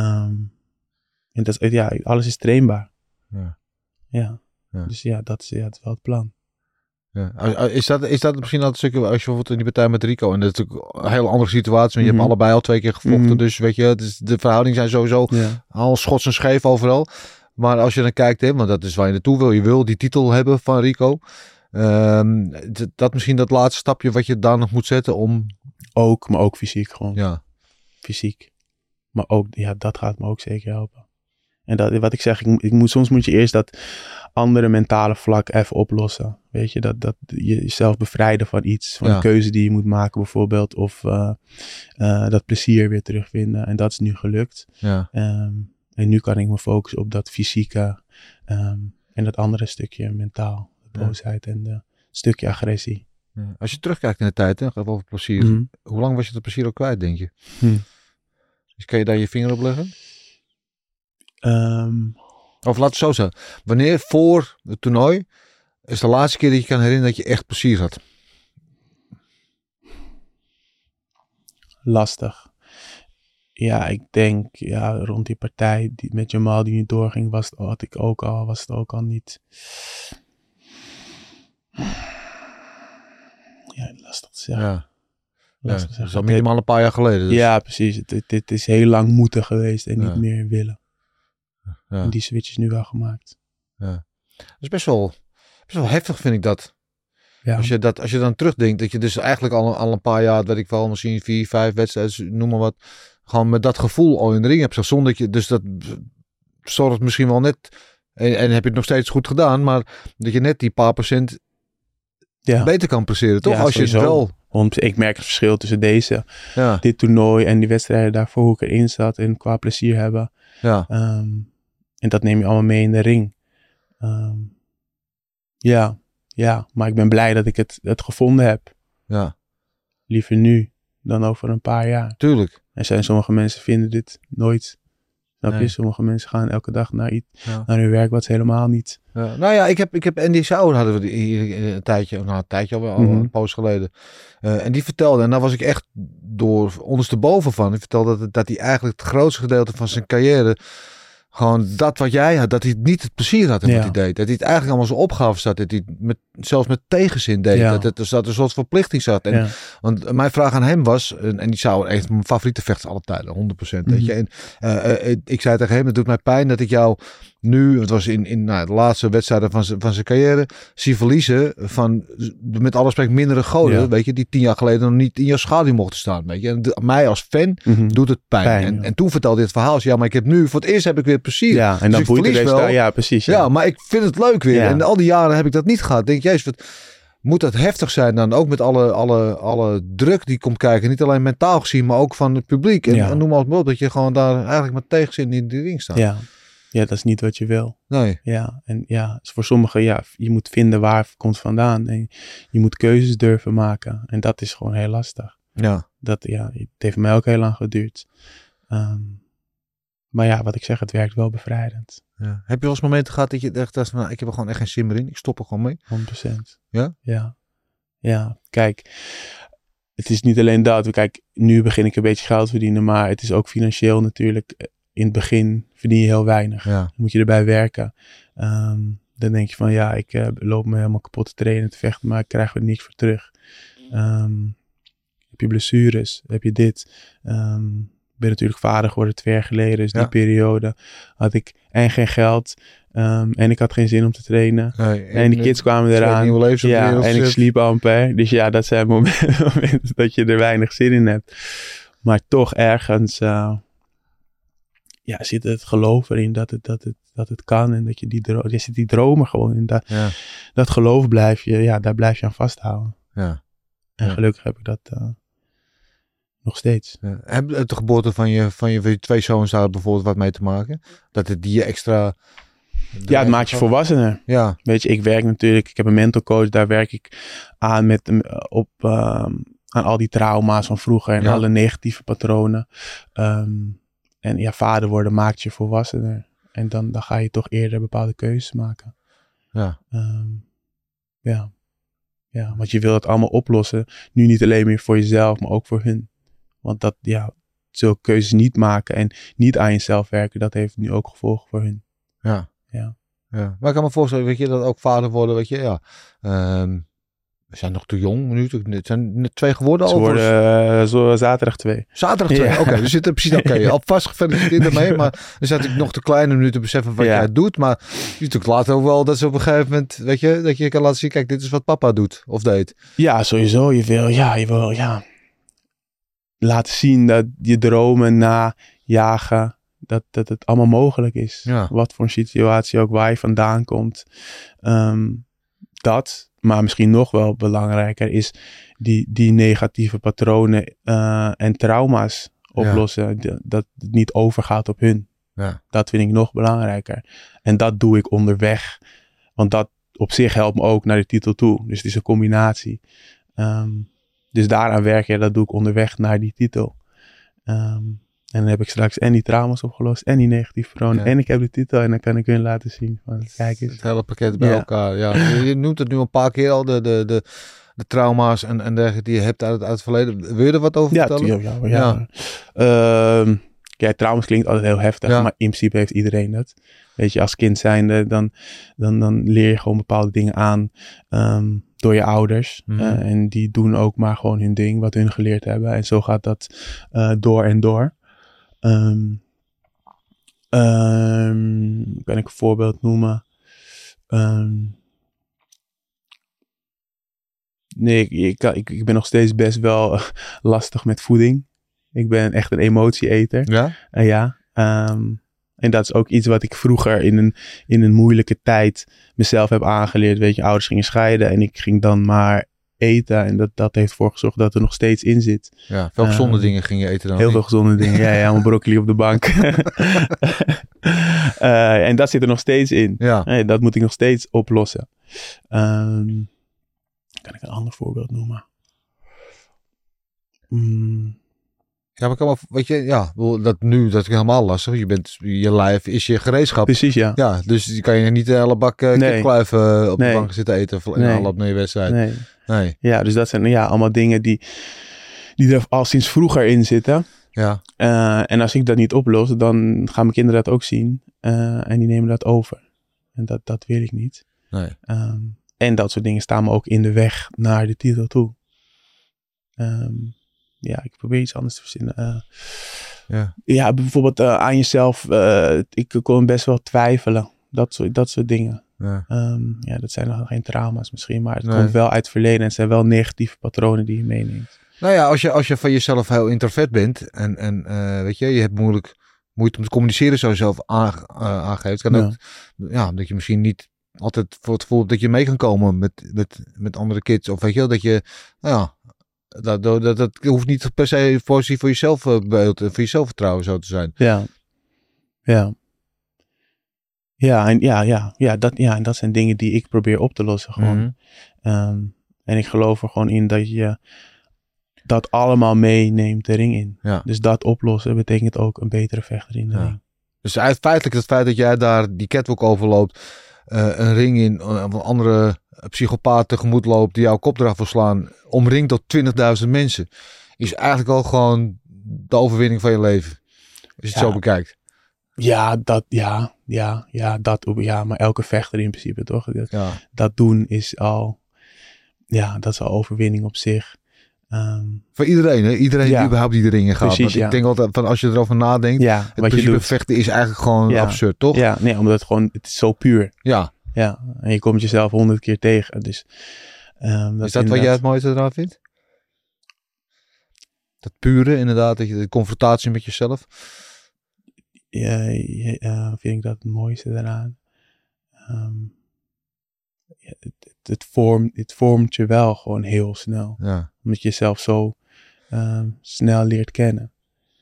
En dat alles is trainbaar. Ja. Dus dat is wel het plan. Ja. Is dat misschien al het stukje, als je bijvoorbeeld in die partij met Rico, en dat is natuurlijk een hele andere situatie, maar je hebt allebei al 2 keer gevochten, dus weet je, de verhoudingen zijn sowieso al schots en scheef overal. Maar als je dan kijkt, want dat is waar je naartoe wil, je wil die titel hebben van Rico. Dat misschien dat laatste stapje wat je daar nog moet zetten om... Maar ook fysiek gewoon. Ja. Fysiek. Maar ook, dat gaat me ook zeker helpen. En dat, wat ik zeg, soms moet je eerst dat andere mentale vlak even oplossen. Weet je, dat je jezelf bevrijden van iets. Van een keuze die je moet maken bijvoorbeeld. Of dat plezier weer terugvinden. En dat is nu gelukt. Ja. En nu kan ik me focussen op dat fysieke. En dat andere stukje mentaal. De boosheid en de stukje agressie. Ja. Als je terugkijkt in de tijd, hè, gaat over plezier. Hoe lang was je dat plezier ook kwijt, denk je? Dus kan je daar je vinger op leggen? Of laat het zo zeggen. Wanneer voor het toernooi is de laatste keer dat je kan herinneren dat je echt plezier had? Lastig. Ja, ik denk rond die partij met Jamal die niet doorging, was het ook al niet. Ja, lastig te zeggen. Dat is al minimaal een paar jaar geleden. Dus. Ja, precies. Het is heel lang moeten geweest en niet meer willen. En die switch is nu wel gemaakt. Ja. Dat is best wel heftig, vind ik dat. Ja. Als je dan terugdenkt, dat je dus eigenlijk al een paar jaar, weet ik wel, misschien 4, 5 wedstrijden, noem maar wat, gewoon met dat gevoel al in de ring hebt. Zonder dat je, dus dat zorgt misschien wel net, en heb je het nog steeds goed gedaan, maar dat je net die paar procent beter kan presteren, toch? Als je het wel... Want ik merk het verschil tussen dit toernooi en die wedstrijden daarvoor, hoe ik erin zat en qua plezier hebben. Ja. En dat neem je allemaal mee in de ring. Maar ik ben blij dat ik het gevonden heb. Ja. Liever nu dan over een paar jaar. Tuurlijk. En sommige mensen vinden dit nooit. Snap je? Sommige mensen gaan elke dag naar hun werk, wat ze helemaal niet. Ja. Nou ja, ik heb Andy Sauer hadden we hier een tijdje al een poos geleden. En die vertelde, en daar was ik echt door ondersteboven van. Die vertelde dat hij eigenlijk het grootste gedeelte van zijn carrière, gewoon dat wat jij had, dat hij niet het plezier had in wat hij deed. Dat hij het eigenlijk allemaal zo opgave zat. Dat hij het zelfs met tegenzin deed. Ja. Dat er een soort verplichting zat. En, want mijn vraag aan hem was, en die zou echt mijn favoriete vechter alle tijden, 100%. Weet je? En ik zei tegen hem, het doet mij pijn dat ik jou nu, het was in de laatste wedstrijden van zijn carrière, zie verliezen van, met alle respect, mindere goden, weet je, die 10 jaar geleden nog niet in jouw schaduw mochten staan, weet je. En mij als fan doet het pijn. En toen vertelde hij het verhaal, ja, maar ik heb nu, voor het eerst heb ik weer plezier. Ja, en dus dan boeit het wel. Ja, precies. Ja, maar ik vind het leuk weer. Ja. En al die jaren heb ik dat niet gehad. Denk, jezus, moet dat heftig zijn dan? Ook met alle druk die komt kijken. Niet alleen mentaal gezien, maar ook van het publiek. En noem maar op, dat je gewoon daar eigenlijk met tegenzin in de ring staat. Ja, dat is niet wat je wil. Nee. Ja, en dus voor sommigen, je moet vinden waar het komt vandaan. En je moet keuzes durven maken. En dat is gewoon heel lastig. Ja. Het heeft mij ook heel lang geduurd. Maar ja, wat ik zeg, het werkt wel bevrijdend. Ja. Heb je wel eens momenten gehad dat je dacht, van, ik heb er gewoon echt geen zin meer in. Ik stop er gewoon mee. 100%. Ja? Ja, kijk, het is niet alleen dat. Kijk, nu begin ik een beetje geld verdienen, maar het is ook financieel natuurlijk. In het begin verdien je heel weinig. Ja. Dan moet je erbij werken. Dan denk je van, ik loop me helemaal kapot te trainen, te vechten, maar ik krijg er niks voor terug. Heb je blessures? Heb je dit? Ik ben natuurlijk vader geworden 2 jaar geleden. Dus die periode had ik geen geld. En ik had geen zin om te trainen. En die kids kwamen eraan. En ik sliep amper. Dus dat zijn momenten dat je er weinig zin in hebt. Maar toch ergens zit het geloof erin dat het kan. En dat je zit die dromen gewoon in. Dat geloof daar blijf je aan vasthouden. Ja. En gelukkig heb ik dat nog steeds. Ja. Heb de geboorte van je 2 zoons daar bijvoorbeeld wat mee te maken? Dat het die extra... het maakt je volwassener. Ja. Weet je, ik werk natuurlijk, ik heb een mental coach, daar werk ik aan aan al die trauma's van vroeger en alle negatieve patronen. En vader worden maakt je volwassener. En dan ga je toch eerder bepaalde keuzes maken. Ja, want je wil het allemaal oplossen. Nu niet alleen meer voor jezelf, maar ook voor hun. Want zulke keuzes niet maken en niet aan jezelf werken, dat heeft nu ook gevolgen voor hun. Ja. Maar ik kan me voorstellen, weet je, dat ook vader worden, weet je, we zijn nog te jong nu. Het zijn net 2 geworden al. Ze worden zo zaterdag 2. Zaterdag 2, oké. Dus zitten precies alvast gefeliciteerd ermee. Maar dan zijn natuurlijk nog te klein om nu te beseffen wat jij doet. Maar je natuurlijk later ook wel dat ze op een gegeven moment, weet je, dat je kan laten zien, kijk, dit is wat papa doet of deed. Ja, sowieso. Je wil laten zien dat je dromen najagen, dat het allemaal mogelijk is. Ja. Wat voor een situatie ook, waar je vandaan komt. Maar misschien nog wel belangrijker is die negatieve patronen en trauma's oplossen. Dat het niet overgaat op hun. Ja. Dat vind ik nog belangrijker. En dat doe ik onderweg. Want dat op zich helpt me ook naar de titel toe. Dus het is een combinatie. Dus daaraan werken, dat doe ik onderweg naar die titel. En dan heb ik straks en die trauma's opgelost en die negatieve patronen. En ik heb de titel en dan kan ik hun laten zien. Van, kijk eens. Het hele pakket bij elkaar. Ja. Je noemt het nu een paar keer al, de trauma's en dergelijke die je hebt uit het verleden. Wil je er wat over vertellen? Ja, trauma's klinkt altijd heel heftig, maar in principe heeft iedereen dat. Weet je, als kind zijnde, dan leer je gewoon bepaalde dingen aan door je ouders. En die doen ook maar gewoon hun ding, wat hun geleerd hebben. En zo gaat dat door en door. Kan ik een voorbeeld noemen? Nee, ik ben nog steeds best wel lastig met voeding. Ik ben echt een emotie-eter. Ja? En dat is ook iets wat ik vroeger in een moeilijke tijd mezelf heb aangeleerd. Weet je, ouders gingen scheiden en ik ging dan maar eten. En dat heeft ervoor gezorgd dat er nog steeds in zit. Ja, veel gezonde dingen ging je eten dan? Heel veel gezonde dingen, ja, allemaal broccoli op de bank. En dat zit er nog steeds in. Ja. Dat moet ik nog steeds oplossen. Kan ik een ander voorbeeld noemen? Ja, maar kan maar, weet je, dat is helemaal lastig. Je lijf is je gereedschap. Precies, ja. Ja, dus die kan je niet de hele bak kipkluiven op de bank zitten eten in een half naar wedstrijd. Nee. Ja, dus dat zijn allemaal dingen die er al sinds vroeger in zitten. Ja. En als ik dat niet oplos, dan gaan mijn kinderen dat ook zien. En die nemen dat over. En dat wil ik niet. Nee. En dat soort dingen staan me ook in de weg naar de titel toe. Ik probeer iets anders te verzinnen. Ja, bijvoorbeeld aan jezelf. Ik kon best wel twijfelen. Dat soort dingen. Ja. Dat zijn nog geen trauma's misschien. Maar het komt wel uit het verleden. En het zijn wel negatieve patronen die je meeneemt. Nou ja, als je van jezelf heel introvert bent. En weet je hebt moeite om te communiceren zo zelf aangeeft. Kan ook, dat je misschien niet altijd voor het gevoel hebt dat je mee kan komen met andere kids. Of weet je wel, dat je, dat hoeft niet per se voor jezelf beeld en voor je zelfvertrouwen zo te zijn. En dat zijn dingen die ik probeer op te lossen gewoon. En ik geloof er gewoon in dat je dat allemaal meeneemt de ring in. Ja. Dus dat oplossen betekent ook een betere vechter in de ring. Dus feitelijk het feit dat jij daar die catwalk overloopt, een ring in, andere psychopaat tegemoet loopt die jouw kop eraf wil slaan, omringd door 20.000 mensen, is eigenlijk al gewoon de overwinning van je leven. Als je het zo bekijkt. Maar elke vechter in principe, toch? Dat doen is al, dat is al overwinning op zich. Voor iedereen, hè? Iedereen die überhaupt die ringen gaat. Precies, want ik denk altijd van als je erover nadenkt, het principe vechten is eigenlijk gewoon absurd, toch? Ja, nee, omdat het is zo puur. Ja. Ja, en je komt jezelf 100 keer tegen. Dus, is dat wat jij het mooiste eraan vindt? Dat pure, inderdaad, dat je de confrontatie met jezelf. Vind ik dat het mooiste daaraan. Het vormt je wel gewoon heel snel. Ja. Omdat je jezelf zo snel leert kennen.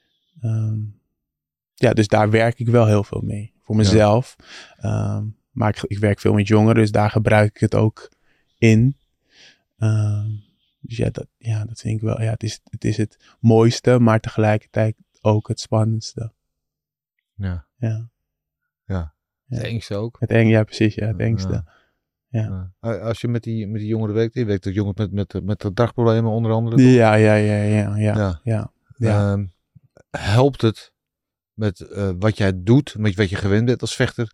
Dus daar werk ik wel heel veel mee. Voor mezelf. Maar ik werk veel met jongeren, dus daar gebruik ik het ook in. Dus dat vind ik wel. Ja, het is het mooiste, maar tegelijkertijd ook het spannendste. Ja. Het engste ook. Het precies. Ja, het engste. Ja. Als je met die jongeren werkt, je werkt ook jongens met gedragsproblemen onder andere. Ja. Helpt het met wat jij doet, met wat je gewend bent als vechter,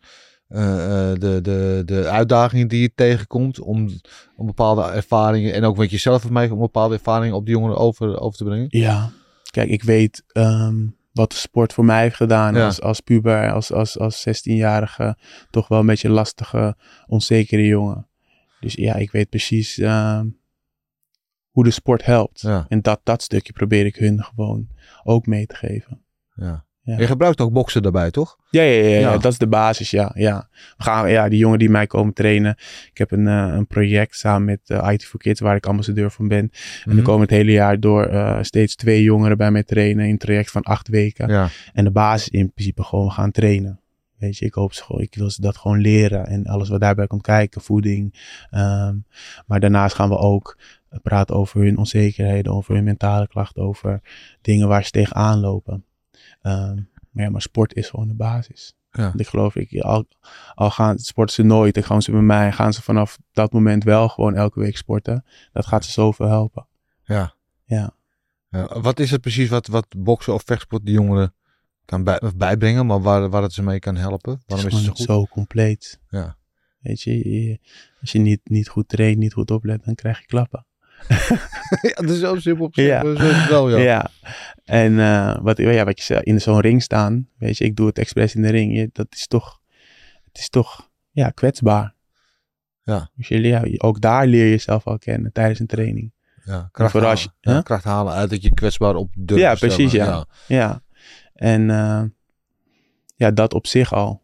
de uitdagingen die je tegenkomt om bepaalde ervaringen en ook wat je zelf hebt meegemaakt om bepaalde ervaringen op die jongeren over te brengen? Ja, kijk, ik weet wat de sport voor mij heeft gedaan als puber, als 16-jarige, toch wel een beetje lastige, onzekere jongen. Dus ik weet precies hoe de sport helpt. Ja. En dat stukje probeer ik hun gewoon ook mee te geven. Ja. Je gebruikt ook boksen daarbij, toch? Ja, dat is de basis, ja. We gaan, die jongen die mij komen trainen. Ik heb een project samen met IT for Kids waar ik ambassadeur van ben. En dan komen het hele jaar door steeds 2 jongeren bij mij trainen in een traject van 8 weken. Ja. En de basis in principe gewoon, we gaan trainen. Weet je, ik wil ze dat gewoon leren en alles wat daarbij komt kijken, voeding. Maar daarnaast gaan we ook praten over hun onzekerheden, over hun mentale klachten, over dingen waar ze tegenaan lopen. Maar sport is gewoon de basis. Ja. Want ik geloof, al sporten ze nooit, dan gaan ze bij mij, gaan ze vanaf dat moment wel gewoon elke week sporten. Dat gaat ze zoveel helpen. Ja. Wat is het precies wat boksen of vechtsport die jongeren kan bijbrengen, maar waar het ze mee kan helpen? Waarom is het zo goed? Zo compleet. Ja. Weet je, als je niet goed traint, niet goed oplet, dan krijg je klappen. Dat is zo simpel op zich. Ja. En wat je zei, in zo'n ring staan, weet je, ik doe het expres in de ring. Het is toch kwetsbaar. Ja. Dus ook daar leer je jezelf al kennen tijdens een training. Ja, kracht halen uit dat je kwetsbaar op durft. Ja, precies, ja. En dat op zich al.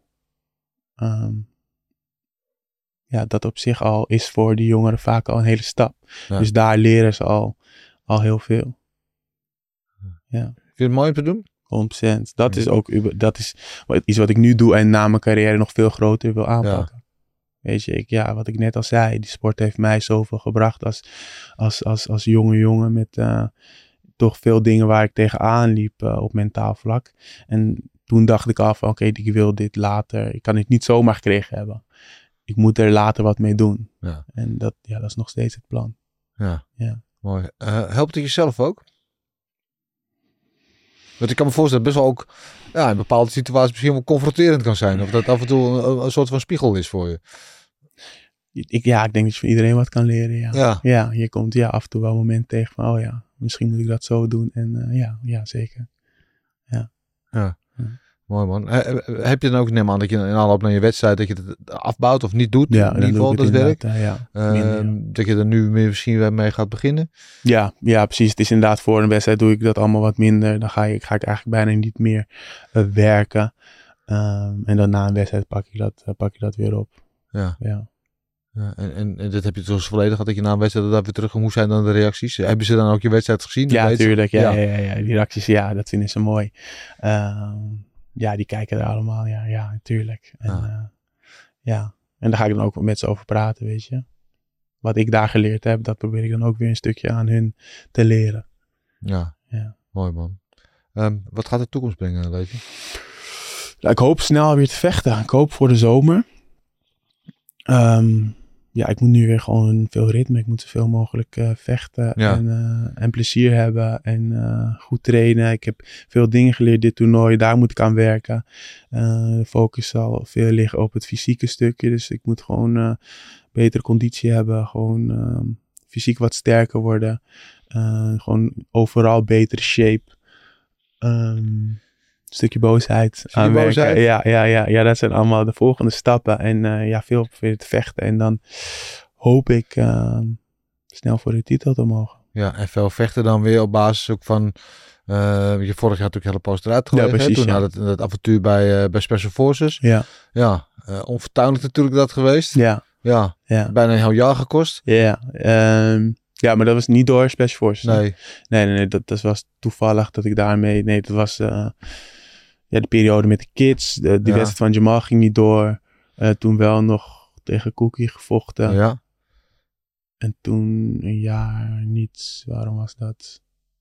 Dat op zich al is voor die jongeren vaak al een hele stap. Ja. Dus daar leren ze al heel veel. Ja. Vind je het mooi om te doen? 100%. Dat is iets wat ik nu doe en na mijn carrière nog veel groter wil aanpakken. Ja. Weet je, wat ik net al zei, die sport heeft mij zoveel gebracht als jonge jongen met toch veel dingen waar ik tegenaan liep op mentaal vlak. En toen dacht ik al van oké, ik wil dit later. Ik kan het niet zomaar gekregen hebben. Ik moet er later wat mee doen. Ja. En dat is nog steeds het plan. Ja. Mooi. Helpt het jezelf ook? Want ik kan me voorstellen dat best wel ook in bepaalde situaties misschien wel confronterend kan zijn. Of dat af en toe een soort van spiegel is voor je. Ik denk dat je van iedereen wat kan leren. Ja, je komt af en toe wel een moment tegen van misschien moet ik dat zo doen. En zeker. Ja. Ja. Mooi man. Heb je dan ook, neem aan dat je in aanloop naar je wedstrijd dat je het afbouwt of niet doet? Ja, in ieder geval dat werk. Ja. Dat je er nu misschien weer mee gaat beginnen? Ja, precies. Het is inderdaad voor een wedstrijd doe ik dat allemaal wat minder. Dan ga ik eigenlijk bijna niet meer werken. En dan na een wedstrijd pak ik dat weer op. Ja. Ja. Ja, en dat heb je dus volledig gehad dat je na een wedstrijd daar weer terug. Hoe zijn dan de reacties? Hebben ze dan ook je wedstrijd gezien? Ja, natuurlijk. Ja. Die reacties, dat vinden ze mooi. Die kijken er allemaal. Ja, natuurlijk. En, en daar ga ik dan ook met ze over praten, weet je. Wat ik daar geleerd heb, dat probeer ik dan ook weer een stukje aan hun te leren. Ja. Mooi man. Wat gaat de toekomst brengen, weet je? Ik hoop snel weer te vechten. Ik hoop voor de zomer. Ik moet nu weer gewoon veel ritme. Ik moet zoveel mogelijk vechten en plezier hebben en goed trainen. Ik heb veel dingen geleerd dit toernooi. Daar moet ik aan werken. De focus zal veel liggen op het fysieke stukje. Dus ik moet gewoon betere conditie hebben. Gewoon fysiek wat sterker worden. Gewoon overal betere shape. Een stukje boosheid aanwerken. Ja, dat zijn allemaal de volgende stappen. En veel proberen te vechten. En dan hoop ik snel voor de titel te mogen. Ja, en veel vechten dan weer op basis ook van... je vorig jaar natuurlijk hele poos eruit gelegen. Ja, precies, toen had het avontuur bij Special Forces. Ja, onfortuinlijk natuurlijk dat geweest. Ja. Bijna een heel jaar gekost. Ja, maar dat was niet door Special Forces. Nee, dat was toevallig dat ik daarmee... Nee, dat was de periode met de kids. Die wedstrijd van Jamal ging niet door. Toen wel nog tegen Cookie gevochten. Ja. En toen een jaar niets. Waarom was dat?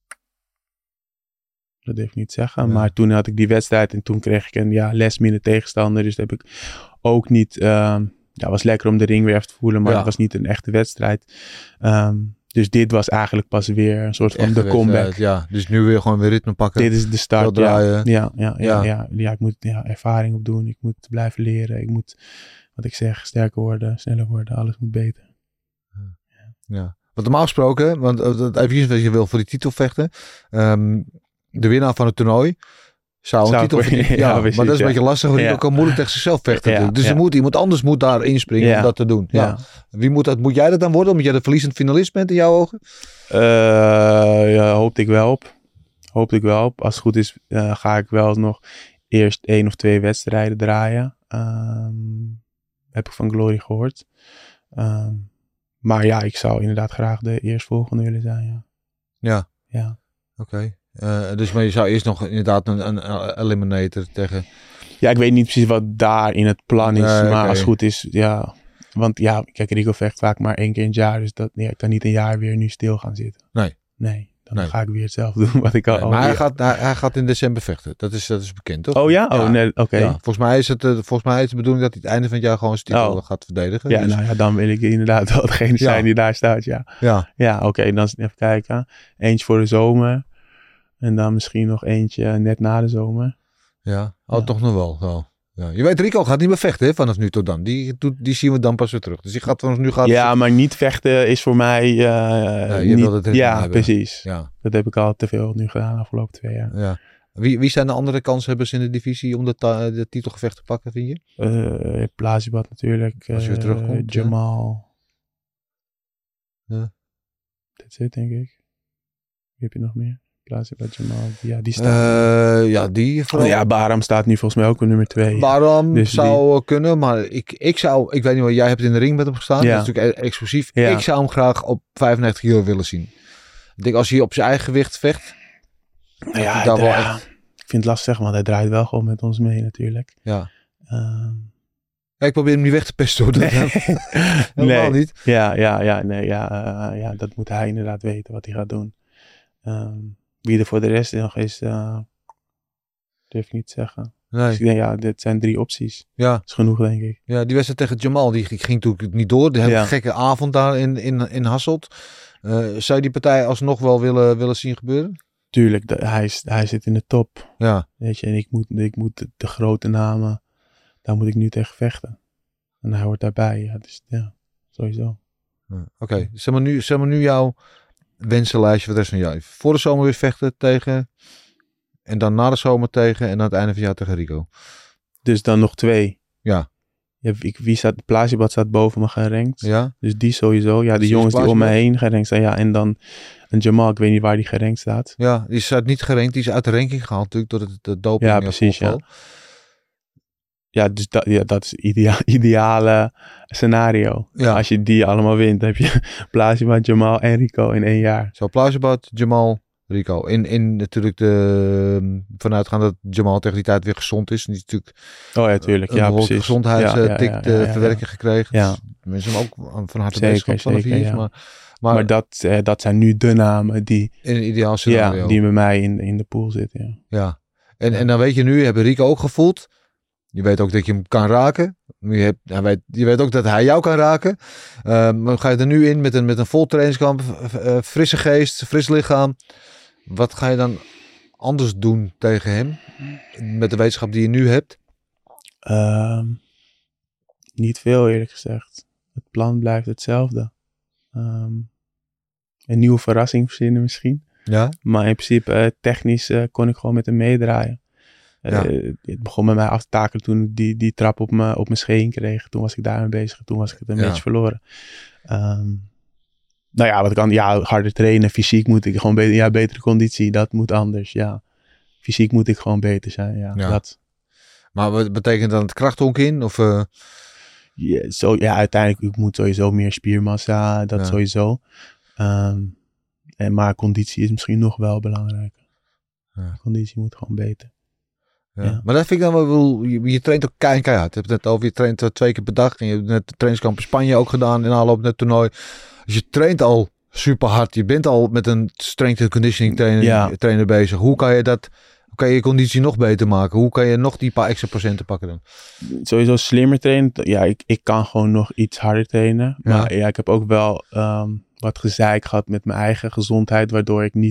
Dat durf ik niet zeggen. Ja. Maar toen had ik die wedstrijd en toen kreeg ik een last minute tegenstander. Dus dat heb ik ook niet... het was lekker om de ring weer even te voelen, maar het was niet een echte wedstrijd. Dus dit was eigenlijk pas weer een soort van de comeback. Ja, dus nu weer gewoon weer ritme pakken. Dit is de start, Ja, ik moet ervaring opdoen. Ik moet blijven leren. Ik moet, wat ik zeg, sterker worden, sneller worden. Alles moet beter. Ja. Want normaal gesproken, want even dat je wil voor die titel vechten. De winnaar van het toernooi zou een titel verdienen. Precies, maar dat is een beetje lastig. Want die ook al moeilijk tegen zichzelf vechten. Dus iemand anders moet daar inspringen om dat te doen. Ja. Wie moet dat? Moet jij dat dan worden? Omdat jij de verliezend finalist bent in jouw ogen? Hoopte ik wel op. Als het goed is ga ik wel nog eerst 1 of 2 wedstrijden draaien. Heb ik van Glory gehoord. Maar ik zou inderdaad graag de eerstvolgende willen zijn. Ja. Oké. Dus maar je zou eerst nog inderdaad een eliminator tegen... Ja, ik weet niet precies wat daar in het plan is. Maar als het goed is, Want kijk, Rico vecht vaak maar 1 keer in het jaar. Dus ik kan niet een jaar weer nu stil gaan zitten. Nee. Dan ga ik weer hetzelfde doen wat ik al... Maar hij gaat in december vechten. Dat is bekend, toch? Oh ja? Oh nee, oké. Ja, volgens mij is het de bedoeling dat hij het einde van het jaar gewoon zijn titel gaat verdedigen. Ja, dus... dan wil ik inderdaad wel degene zijn die daar staat, Ja, oké. Dan even kijken. Eentje voor de zomer. En dan misschien nog eentje net na de zomer. Ja, toch nog wel. Zo. Ja. Je weet, Rico gaat niet meer vechten hè, vanaf nu tot dan. Die zien we dan pas weer terug. Dus die gaat vanaf nu... maar niet vechten is voor mij... je wil het hebben. Precies. Ja. Dat heb ik al te veel nu gedaan de afgelopen 2 jaar. Ja. Wie zijn de andere kanshebbers in de divisie om de titelgevecht te pakken, vind je? Plazibat natuurlijk. Als je weer terugkomt. Jamal. Dat is het, denk ik. Wie heb je nog meer? Plazibat, Jamal. Die staat. Die vooral. Bahram staat nu volgens mij ook op nummer 2. Bahram dus zou kunnen, maar ik weet niet wat jij hebt in de ring met hem gestaan. Dat is natuurlijk explosief. Ja. Ik zou hem graag op 95 kilo willen zien. Ik denk als hij op zijn eigen gewicht vecht. Ik vind het lastig, want hij draait wel gewoon met ons mee natuurlijk. Ja. Ik probeer hem niet weg te pesten hoor. Helemaal niet. Dat moet hij inderdaad weten wat hij gaat doen. Wie er voor de rest nog is, durf ik niet te zeggen. Nee. Dus ik denk, dit zijn 3 opties. Ja. Dat is genoeg, denk ik. Ja, die wedstrijd tegen Jamal, die ging natuurlijk niet door. Die hele gekke avond daar in Hasselt. Zou je die partij alsnog wel willen zien gebeuren? Tuurlijk, hij zit in de top. Ja. Weet je, en ik moet de grote namen, daar moet ik nu tegen vechten. En hij hoort daarbij. Dus sowieso. Oké. Zeg maar nu jouw wensenlijstje voor de rest van jou. Voor de zomer weer vechten tegen En dan na de zomer tegen en aan het einde van het jaar tegen Rico. Dus dan nog 2. Ja. Wie staat? Plasibat staat boven me gerankt. Ja? Dus die sowieso. Ja, de jongens die om me heen gerankt staan. Ja, en dan een Jamal, ik weet niet waar die gerankt staat. Ja, die is niet gerankt. Die is uit de ranking gehaald natuurlijk door het doping. Ja, precies, ja. Ja, dus dat is ideale scenario. Ja. Als je die allemaal wint, dan heb je Plasibat, Jamal en Rico in 1 jaar. Zo, Plasibat, Jamal, Rico. In natuurlijk vanuitgaan dat Jamal tegen die tijd weer gezond is. Die is natuurlijk Oh ja, tuurlijk. Ja, precies. gezondheidstik verwerking gekregen. Ja. Dus mensen hem ook van harte Zeker, bezig vanaf hier. ja. Maar dat zijn nu de namen die, in een ideaal scenario. die bij mij in de pool zitten. Ja. En dan weet je nu, hebben Rico ook gevoeld. Je weet ook dat je hem kan raken. Je weet ook dat hij jou kan raken. Maar ga je er nu in met een vol trainingskamp, frisse geest, fris lichaam. Wat ga je dan anders doen tegen hem? Met de wetenschap die je nu hebt? Niet veel, eerlijk gezegd. Het plan blijft hetzelfde. Een nieuwe verrassing verzinnen misschien. Ja? Maar in principe technisch kon ik gewoon met hem meedraaien. Ja. Het begon met mij af te takelen toen ik die trap op mijn scheen kreeg. Toen was ik daarmee bezig. Toen was ik het een beetje verloren. Nou ja, wat kan? Ja, harder trainen. Fysiek moet ik gewoon beter. Ja, betere conditie. Dat moet anders. Ja, fysiek moet ik gewoon beter zijn. Ja. Dat. Maar wat betekent dan het krachthonk in? Of, uiteindelijk ik moet sowieso meer spiermassa. Dat sowieso. Maar conditie is misschien nog wel belangrijker. Ja. Conditie moet gewoon beter. Ja. Maar dat vind ik dan wel, je traint ook keihard. Je hebt het net over, je traint 2 keer per dag. En je hebt net de trainingskamp in Spanje ook gedaan in aanloop naar het toernooi. Dus je traint al super hard. Je bent al met een strength and conditioning trainer bezig. Hoe kan je conditie nog beter maken? Hoe kan je nog die paar extra procenten pakken dan? Sowieso slimmer trainen. Ja, ik kan gewoon nog iets harder trainen. Maar ik heb ook wel wat gezeik gehad met mijn eigen gezondheid. Waardoor ik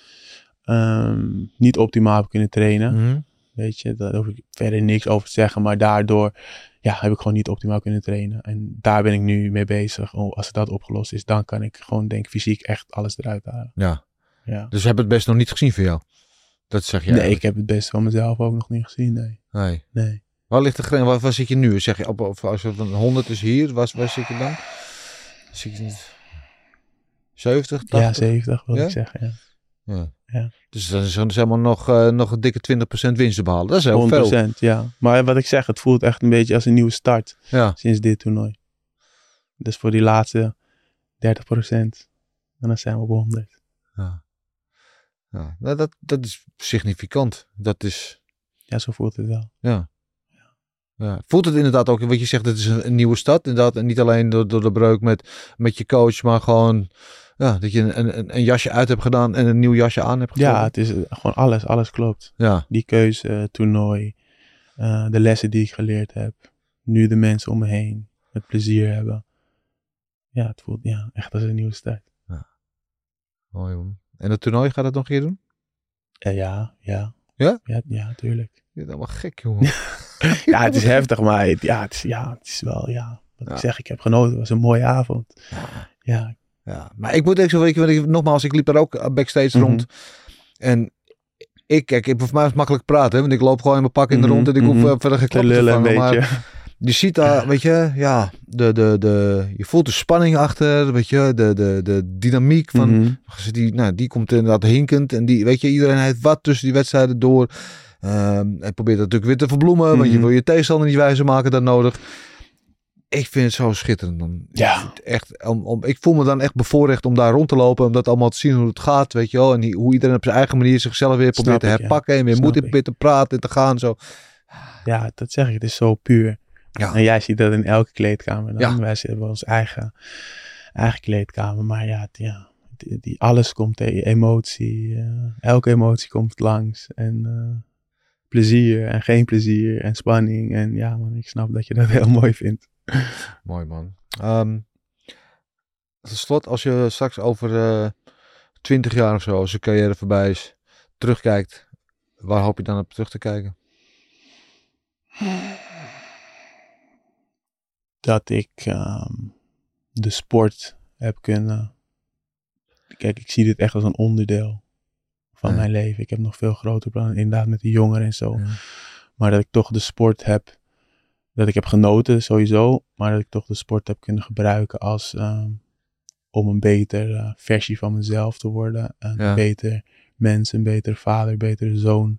niet optimaal heb kunnen trainen. Mm-hmm. Weet je, daar hoef ik verder niks over te zeggen. Maar daardoor heb ik gewoon niet optimaal kunnen trainen. En daar ben ik nu mee bezig. Als dat opgelost is, dan kan ik gewoon denk fysiek echt alles eruit halen. Ja. Dus je hebt het best nog niet gezien voor jou? Dat zeg je Nee, eigenlijk. Ik heb het best van mezelf ook nog niet gezien. Nee. Waar ligt de grens? Waar zit je nu? Zeg je, als je van 100 is hier, waar zit je dan? Zit je 70, 80? Ja, 70 wil ik zeggen, ja. Dus dan is helemaal nog een dikke 20% winst te behalen. Dat is heel 100%, veel. ja. Maar wat ik zeg, het voelt echt een beetje als een nieuwe start. Sinds dit toernooi. Dus voor die laatste 30%. En dan zijn we op 100. Ja. Nou, dat is significant. Dat is... Ja, zo voelt het wel. Ja. Voelt het inderdaad ook, wat je zegt, het is een nieuwe start. Inderdaad, en niet alleen door de breuk met je coach, maar gewoon... Ja, dat je een jasje uit hebt gedaan en een nieuw jasje aan hebt getrokken. Ja, het is gewoon alles klopt. Ja. Die keuze, toernooi, de lessen die ik geleerd heb. Nu de mensen om me heen, het plezier hebben. Ja, het voelt echt als een nieuwe start. Ja. Mooi man. En het toernooi, gaat het nog een keer doen? Ja. Ja? Ja, tuurlijk. Je bent helemaal gek, jongen. Ja, het is heftig, maar het is wel, wat ik zeg, ik heb genoten. Het was een mooie avond. Ja. Maar ik moet even zo, nogmaals, ik liep daar ook backstage rond. En voor mij is het makkelijk praten, hè, want ik loop gewoon in mijn pak in de rond en ik hoef verder geen klappen te vangen. Maar je ziet daar, weet je, je voelt de spanning achter, weet je, de dynamiek van, die komt inderdaad hinkend en die, weet je, iedereen heeft wat tussen die wedstrijden door. Hij probeert dat natuurlijk weer te verbloemen, want je wil je tegenstander niet wijzer maken dan nodig. Ik vind het zo schitterend. Dan. Ja. Echt, ik voel me dan echt bevoorrecht om daar rond te lopen. Om dat allemaal te zien hoe het gaat. Weet je wel. En hoe iedereen op zijn eigen manier zichzelf weer probeert te herpakken. En weer moed in probeert te praten en te gaan. Zo. Ja, dat zeg ik. Het is zo puur. Ja. En jij ziet dat in elke kleedkamer. Wij hebben onze eigen kleedkamer. Maar die alles komt tegen. Emotie. Elke emotie komt langs. En plezier en geen plezier. En spanning. En ja man, ik snap dat je dat heel mooi vindt. Mooi man. Tot slot, als je straks over 20 jaar of zo, als je carrière voorbij is, terugkijkt, waar hoop je dan op terug te kijken? Dat ik de sport heb kunnen... Kijk, ik zie dit echt als een onderdeel van mijn leven. Ik heb nog veel grotere plannen, inderdaad met de jongeren en zo. Ja. Maar dat ik toch de sport heb, dat ik heb genoten sowieso, maar dat ik toch de sport heb kunnen gebruiken als om een betere versie van mezelf te worden. Een beter mens, een betere vader, een betere zoon.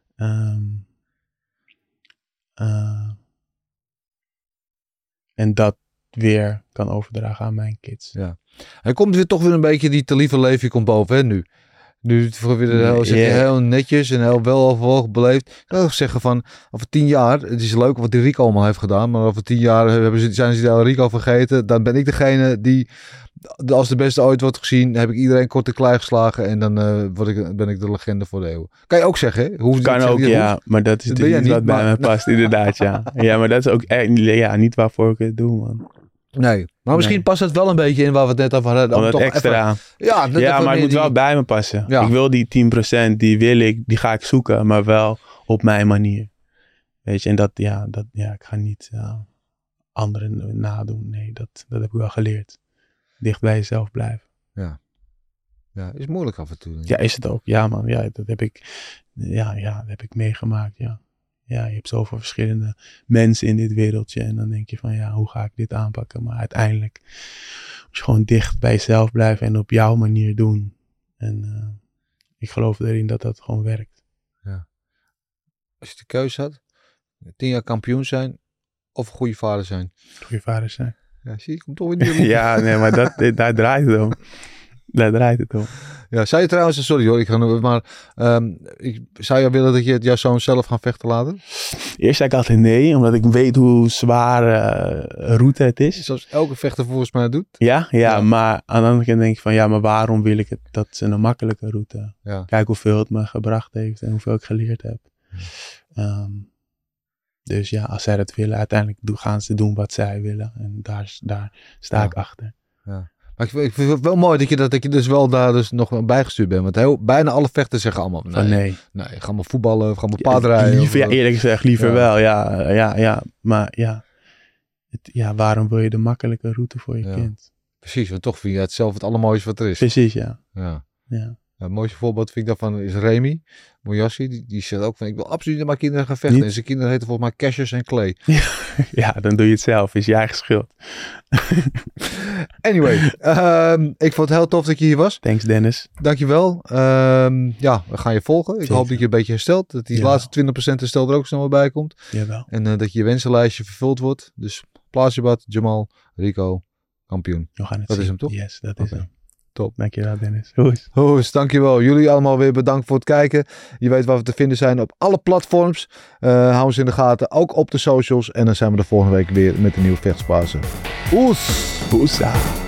En dat weer kan overdragen aan mijn kids. Ja. Hij komt weer toch weer een beetje die te lieve leefje komt boven, hè, nu. Nu zeg je heel netjes en heel weloverwogen beleefd. Ik zou zeggen van, over 10 jaar, het is leuk wat die Rico allemaal heeft gedaan, maar over 10 jaar zijn ze die Rico vergeten. Dan ben ik degene die, als de beste ooit wordt gezien, heb ik iedereen kort en klein geslagen en dan ben ik de legende voor de eeuw. Kan je ook zeggen, hè? Kan ook, ja, maar dat is niet wat bij me past, inderdaad, ja. Ja, maar dat is ook niet waarvoor ik het doe, man. Nee, maar misschien past het wel een beetje in waar we het net over hadden. Om dat extra. Maar het moet wel bij me passen. Ja. Ik wil die 10%, die ga ik zoeken, maar wel op mijn manier. Weet je, en ik ga niet anderen nadoen. Nee, dat heb ik wel geleerd. Dicht bij jezelf blijven. Ja, is moeilijk af en toe. Ja, is het ook. Ja, man. Ja, dat heb ik meegemaakt, ja. Ja, je hebt zoveel verschillende mensen in dit wereldje. En dan denk je van, hoe ga ik dit aanpakken? Maar uiteindelijk moet je gewoon dicht bij jezelf blijven en op jouw manier doen. En ik geloof erin dat dat gewoon werkt. Ja. Als je de keuze had, 10 jaar kampioen zijn of een goede vader zijn? Goede vader zijn. Ja, zie je, komt toch weer niet. Ja, nee, maar daar draait het om. Daar draait het om. Ja, zou je trouwens, sorry hoor, zou je willen dat je jouw zoon zelf gaan vechten laten? Eerst zei ik altijd nee, omdat ik weet hoe zware route het is. Zoals elke vechter volgens mij doet. Ja, maar aan de andere kant denk ik van, maar waarom wil ik het? Dat is een makkelijke route. Ja. Kijk hoeveel het me gebracht heeft en hoeveel ik geleerd heb. Dus als zij dat willen, uiteindelijk gaan ze doen wat zij willen. En daar sta ik achter. Ja. Maar ik vind het wel mooi dat je dus wel daar dus nog bijgestuurd bent. Want bijna alle vechters zeggen allemaal nee, ga maar voetballen, ga maar paardrijden. Eerlijk gezegd liever wel. Ja. Maar waarom wil je de makkelijke route voor je kind? Precies, want toch vind je het zelf het allermooiste wat er is. Precies, ja. Het mooiste voorbeeld vind ik daarvan is Remy Moyassi. Die zegt ook van, ik wil absoluut met mijn kinderen gaan vechten. En zijn kinderen heten volgens mij Cassius en Clay. Ja, dan doe je het zelf. Is je eigen schuld. Anyway, ik vond het heel tof dat je hier was. Thanks, Dennis. Dankjewel. We gaan je volgen. Ik hoop dat je een beetje herstelt. Dat die laatste 20% herstel er ook snel bij komt. Jawel. En dat je wensenlijstje vervuld wordt. Dus Plaatsjebat, Jamal, Rico, kampioen. Dat is hem toch? Yes, dat is hem. Top. Dankjewel, Dennis. Hoes, dankjewel. Jullie allemaal weer bedankt voor het kijken. Je weet waar we te vinden zijn op alle platforms. Hou ons in de gaten, ook op de socials. En dan zijn we de volgende week weer met een nieuwe Vechtsbazen. Oes! Hoesa!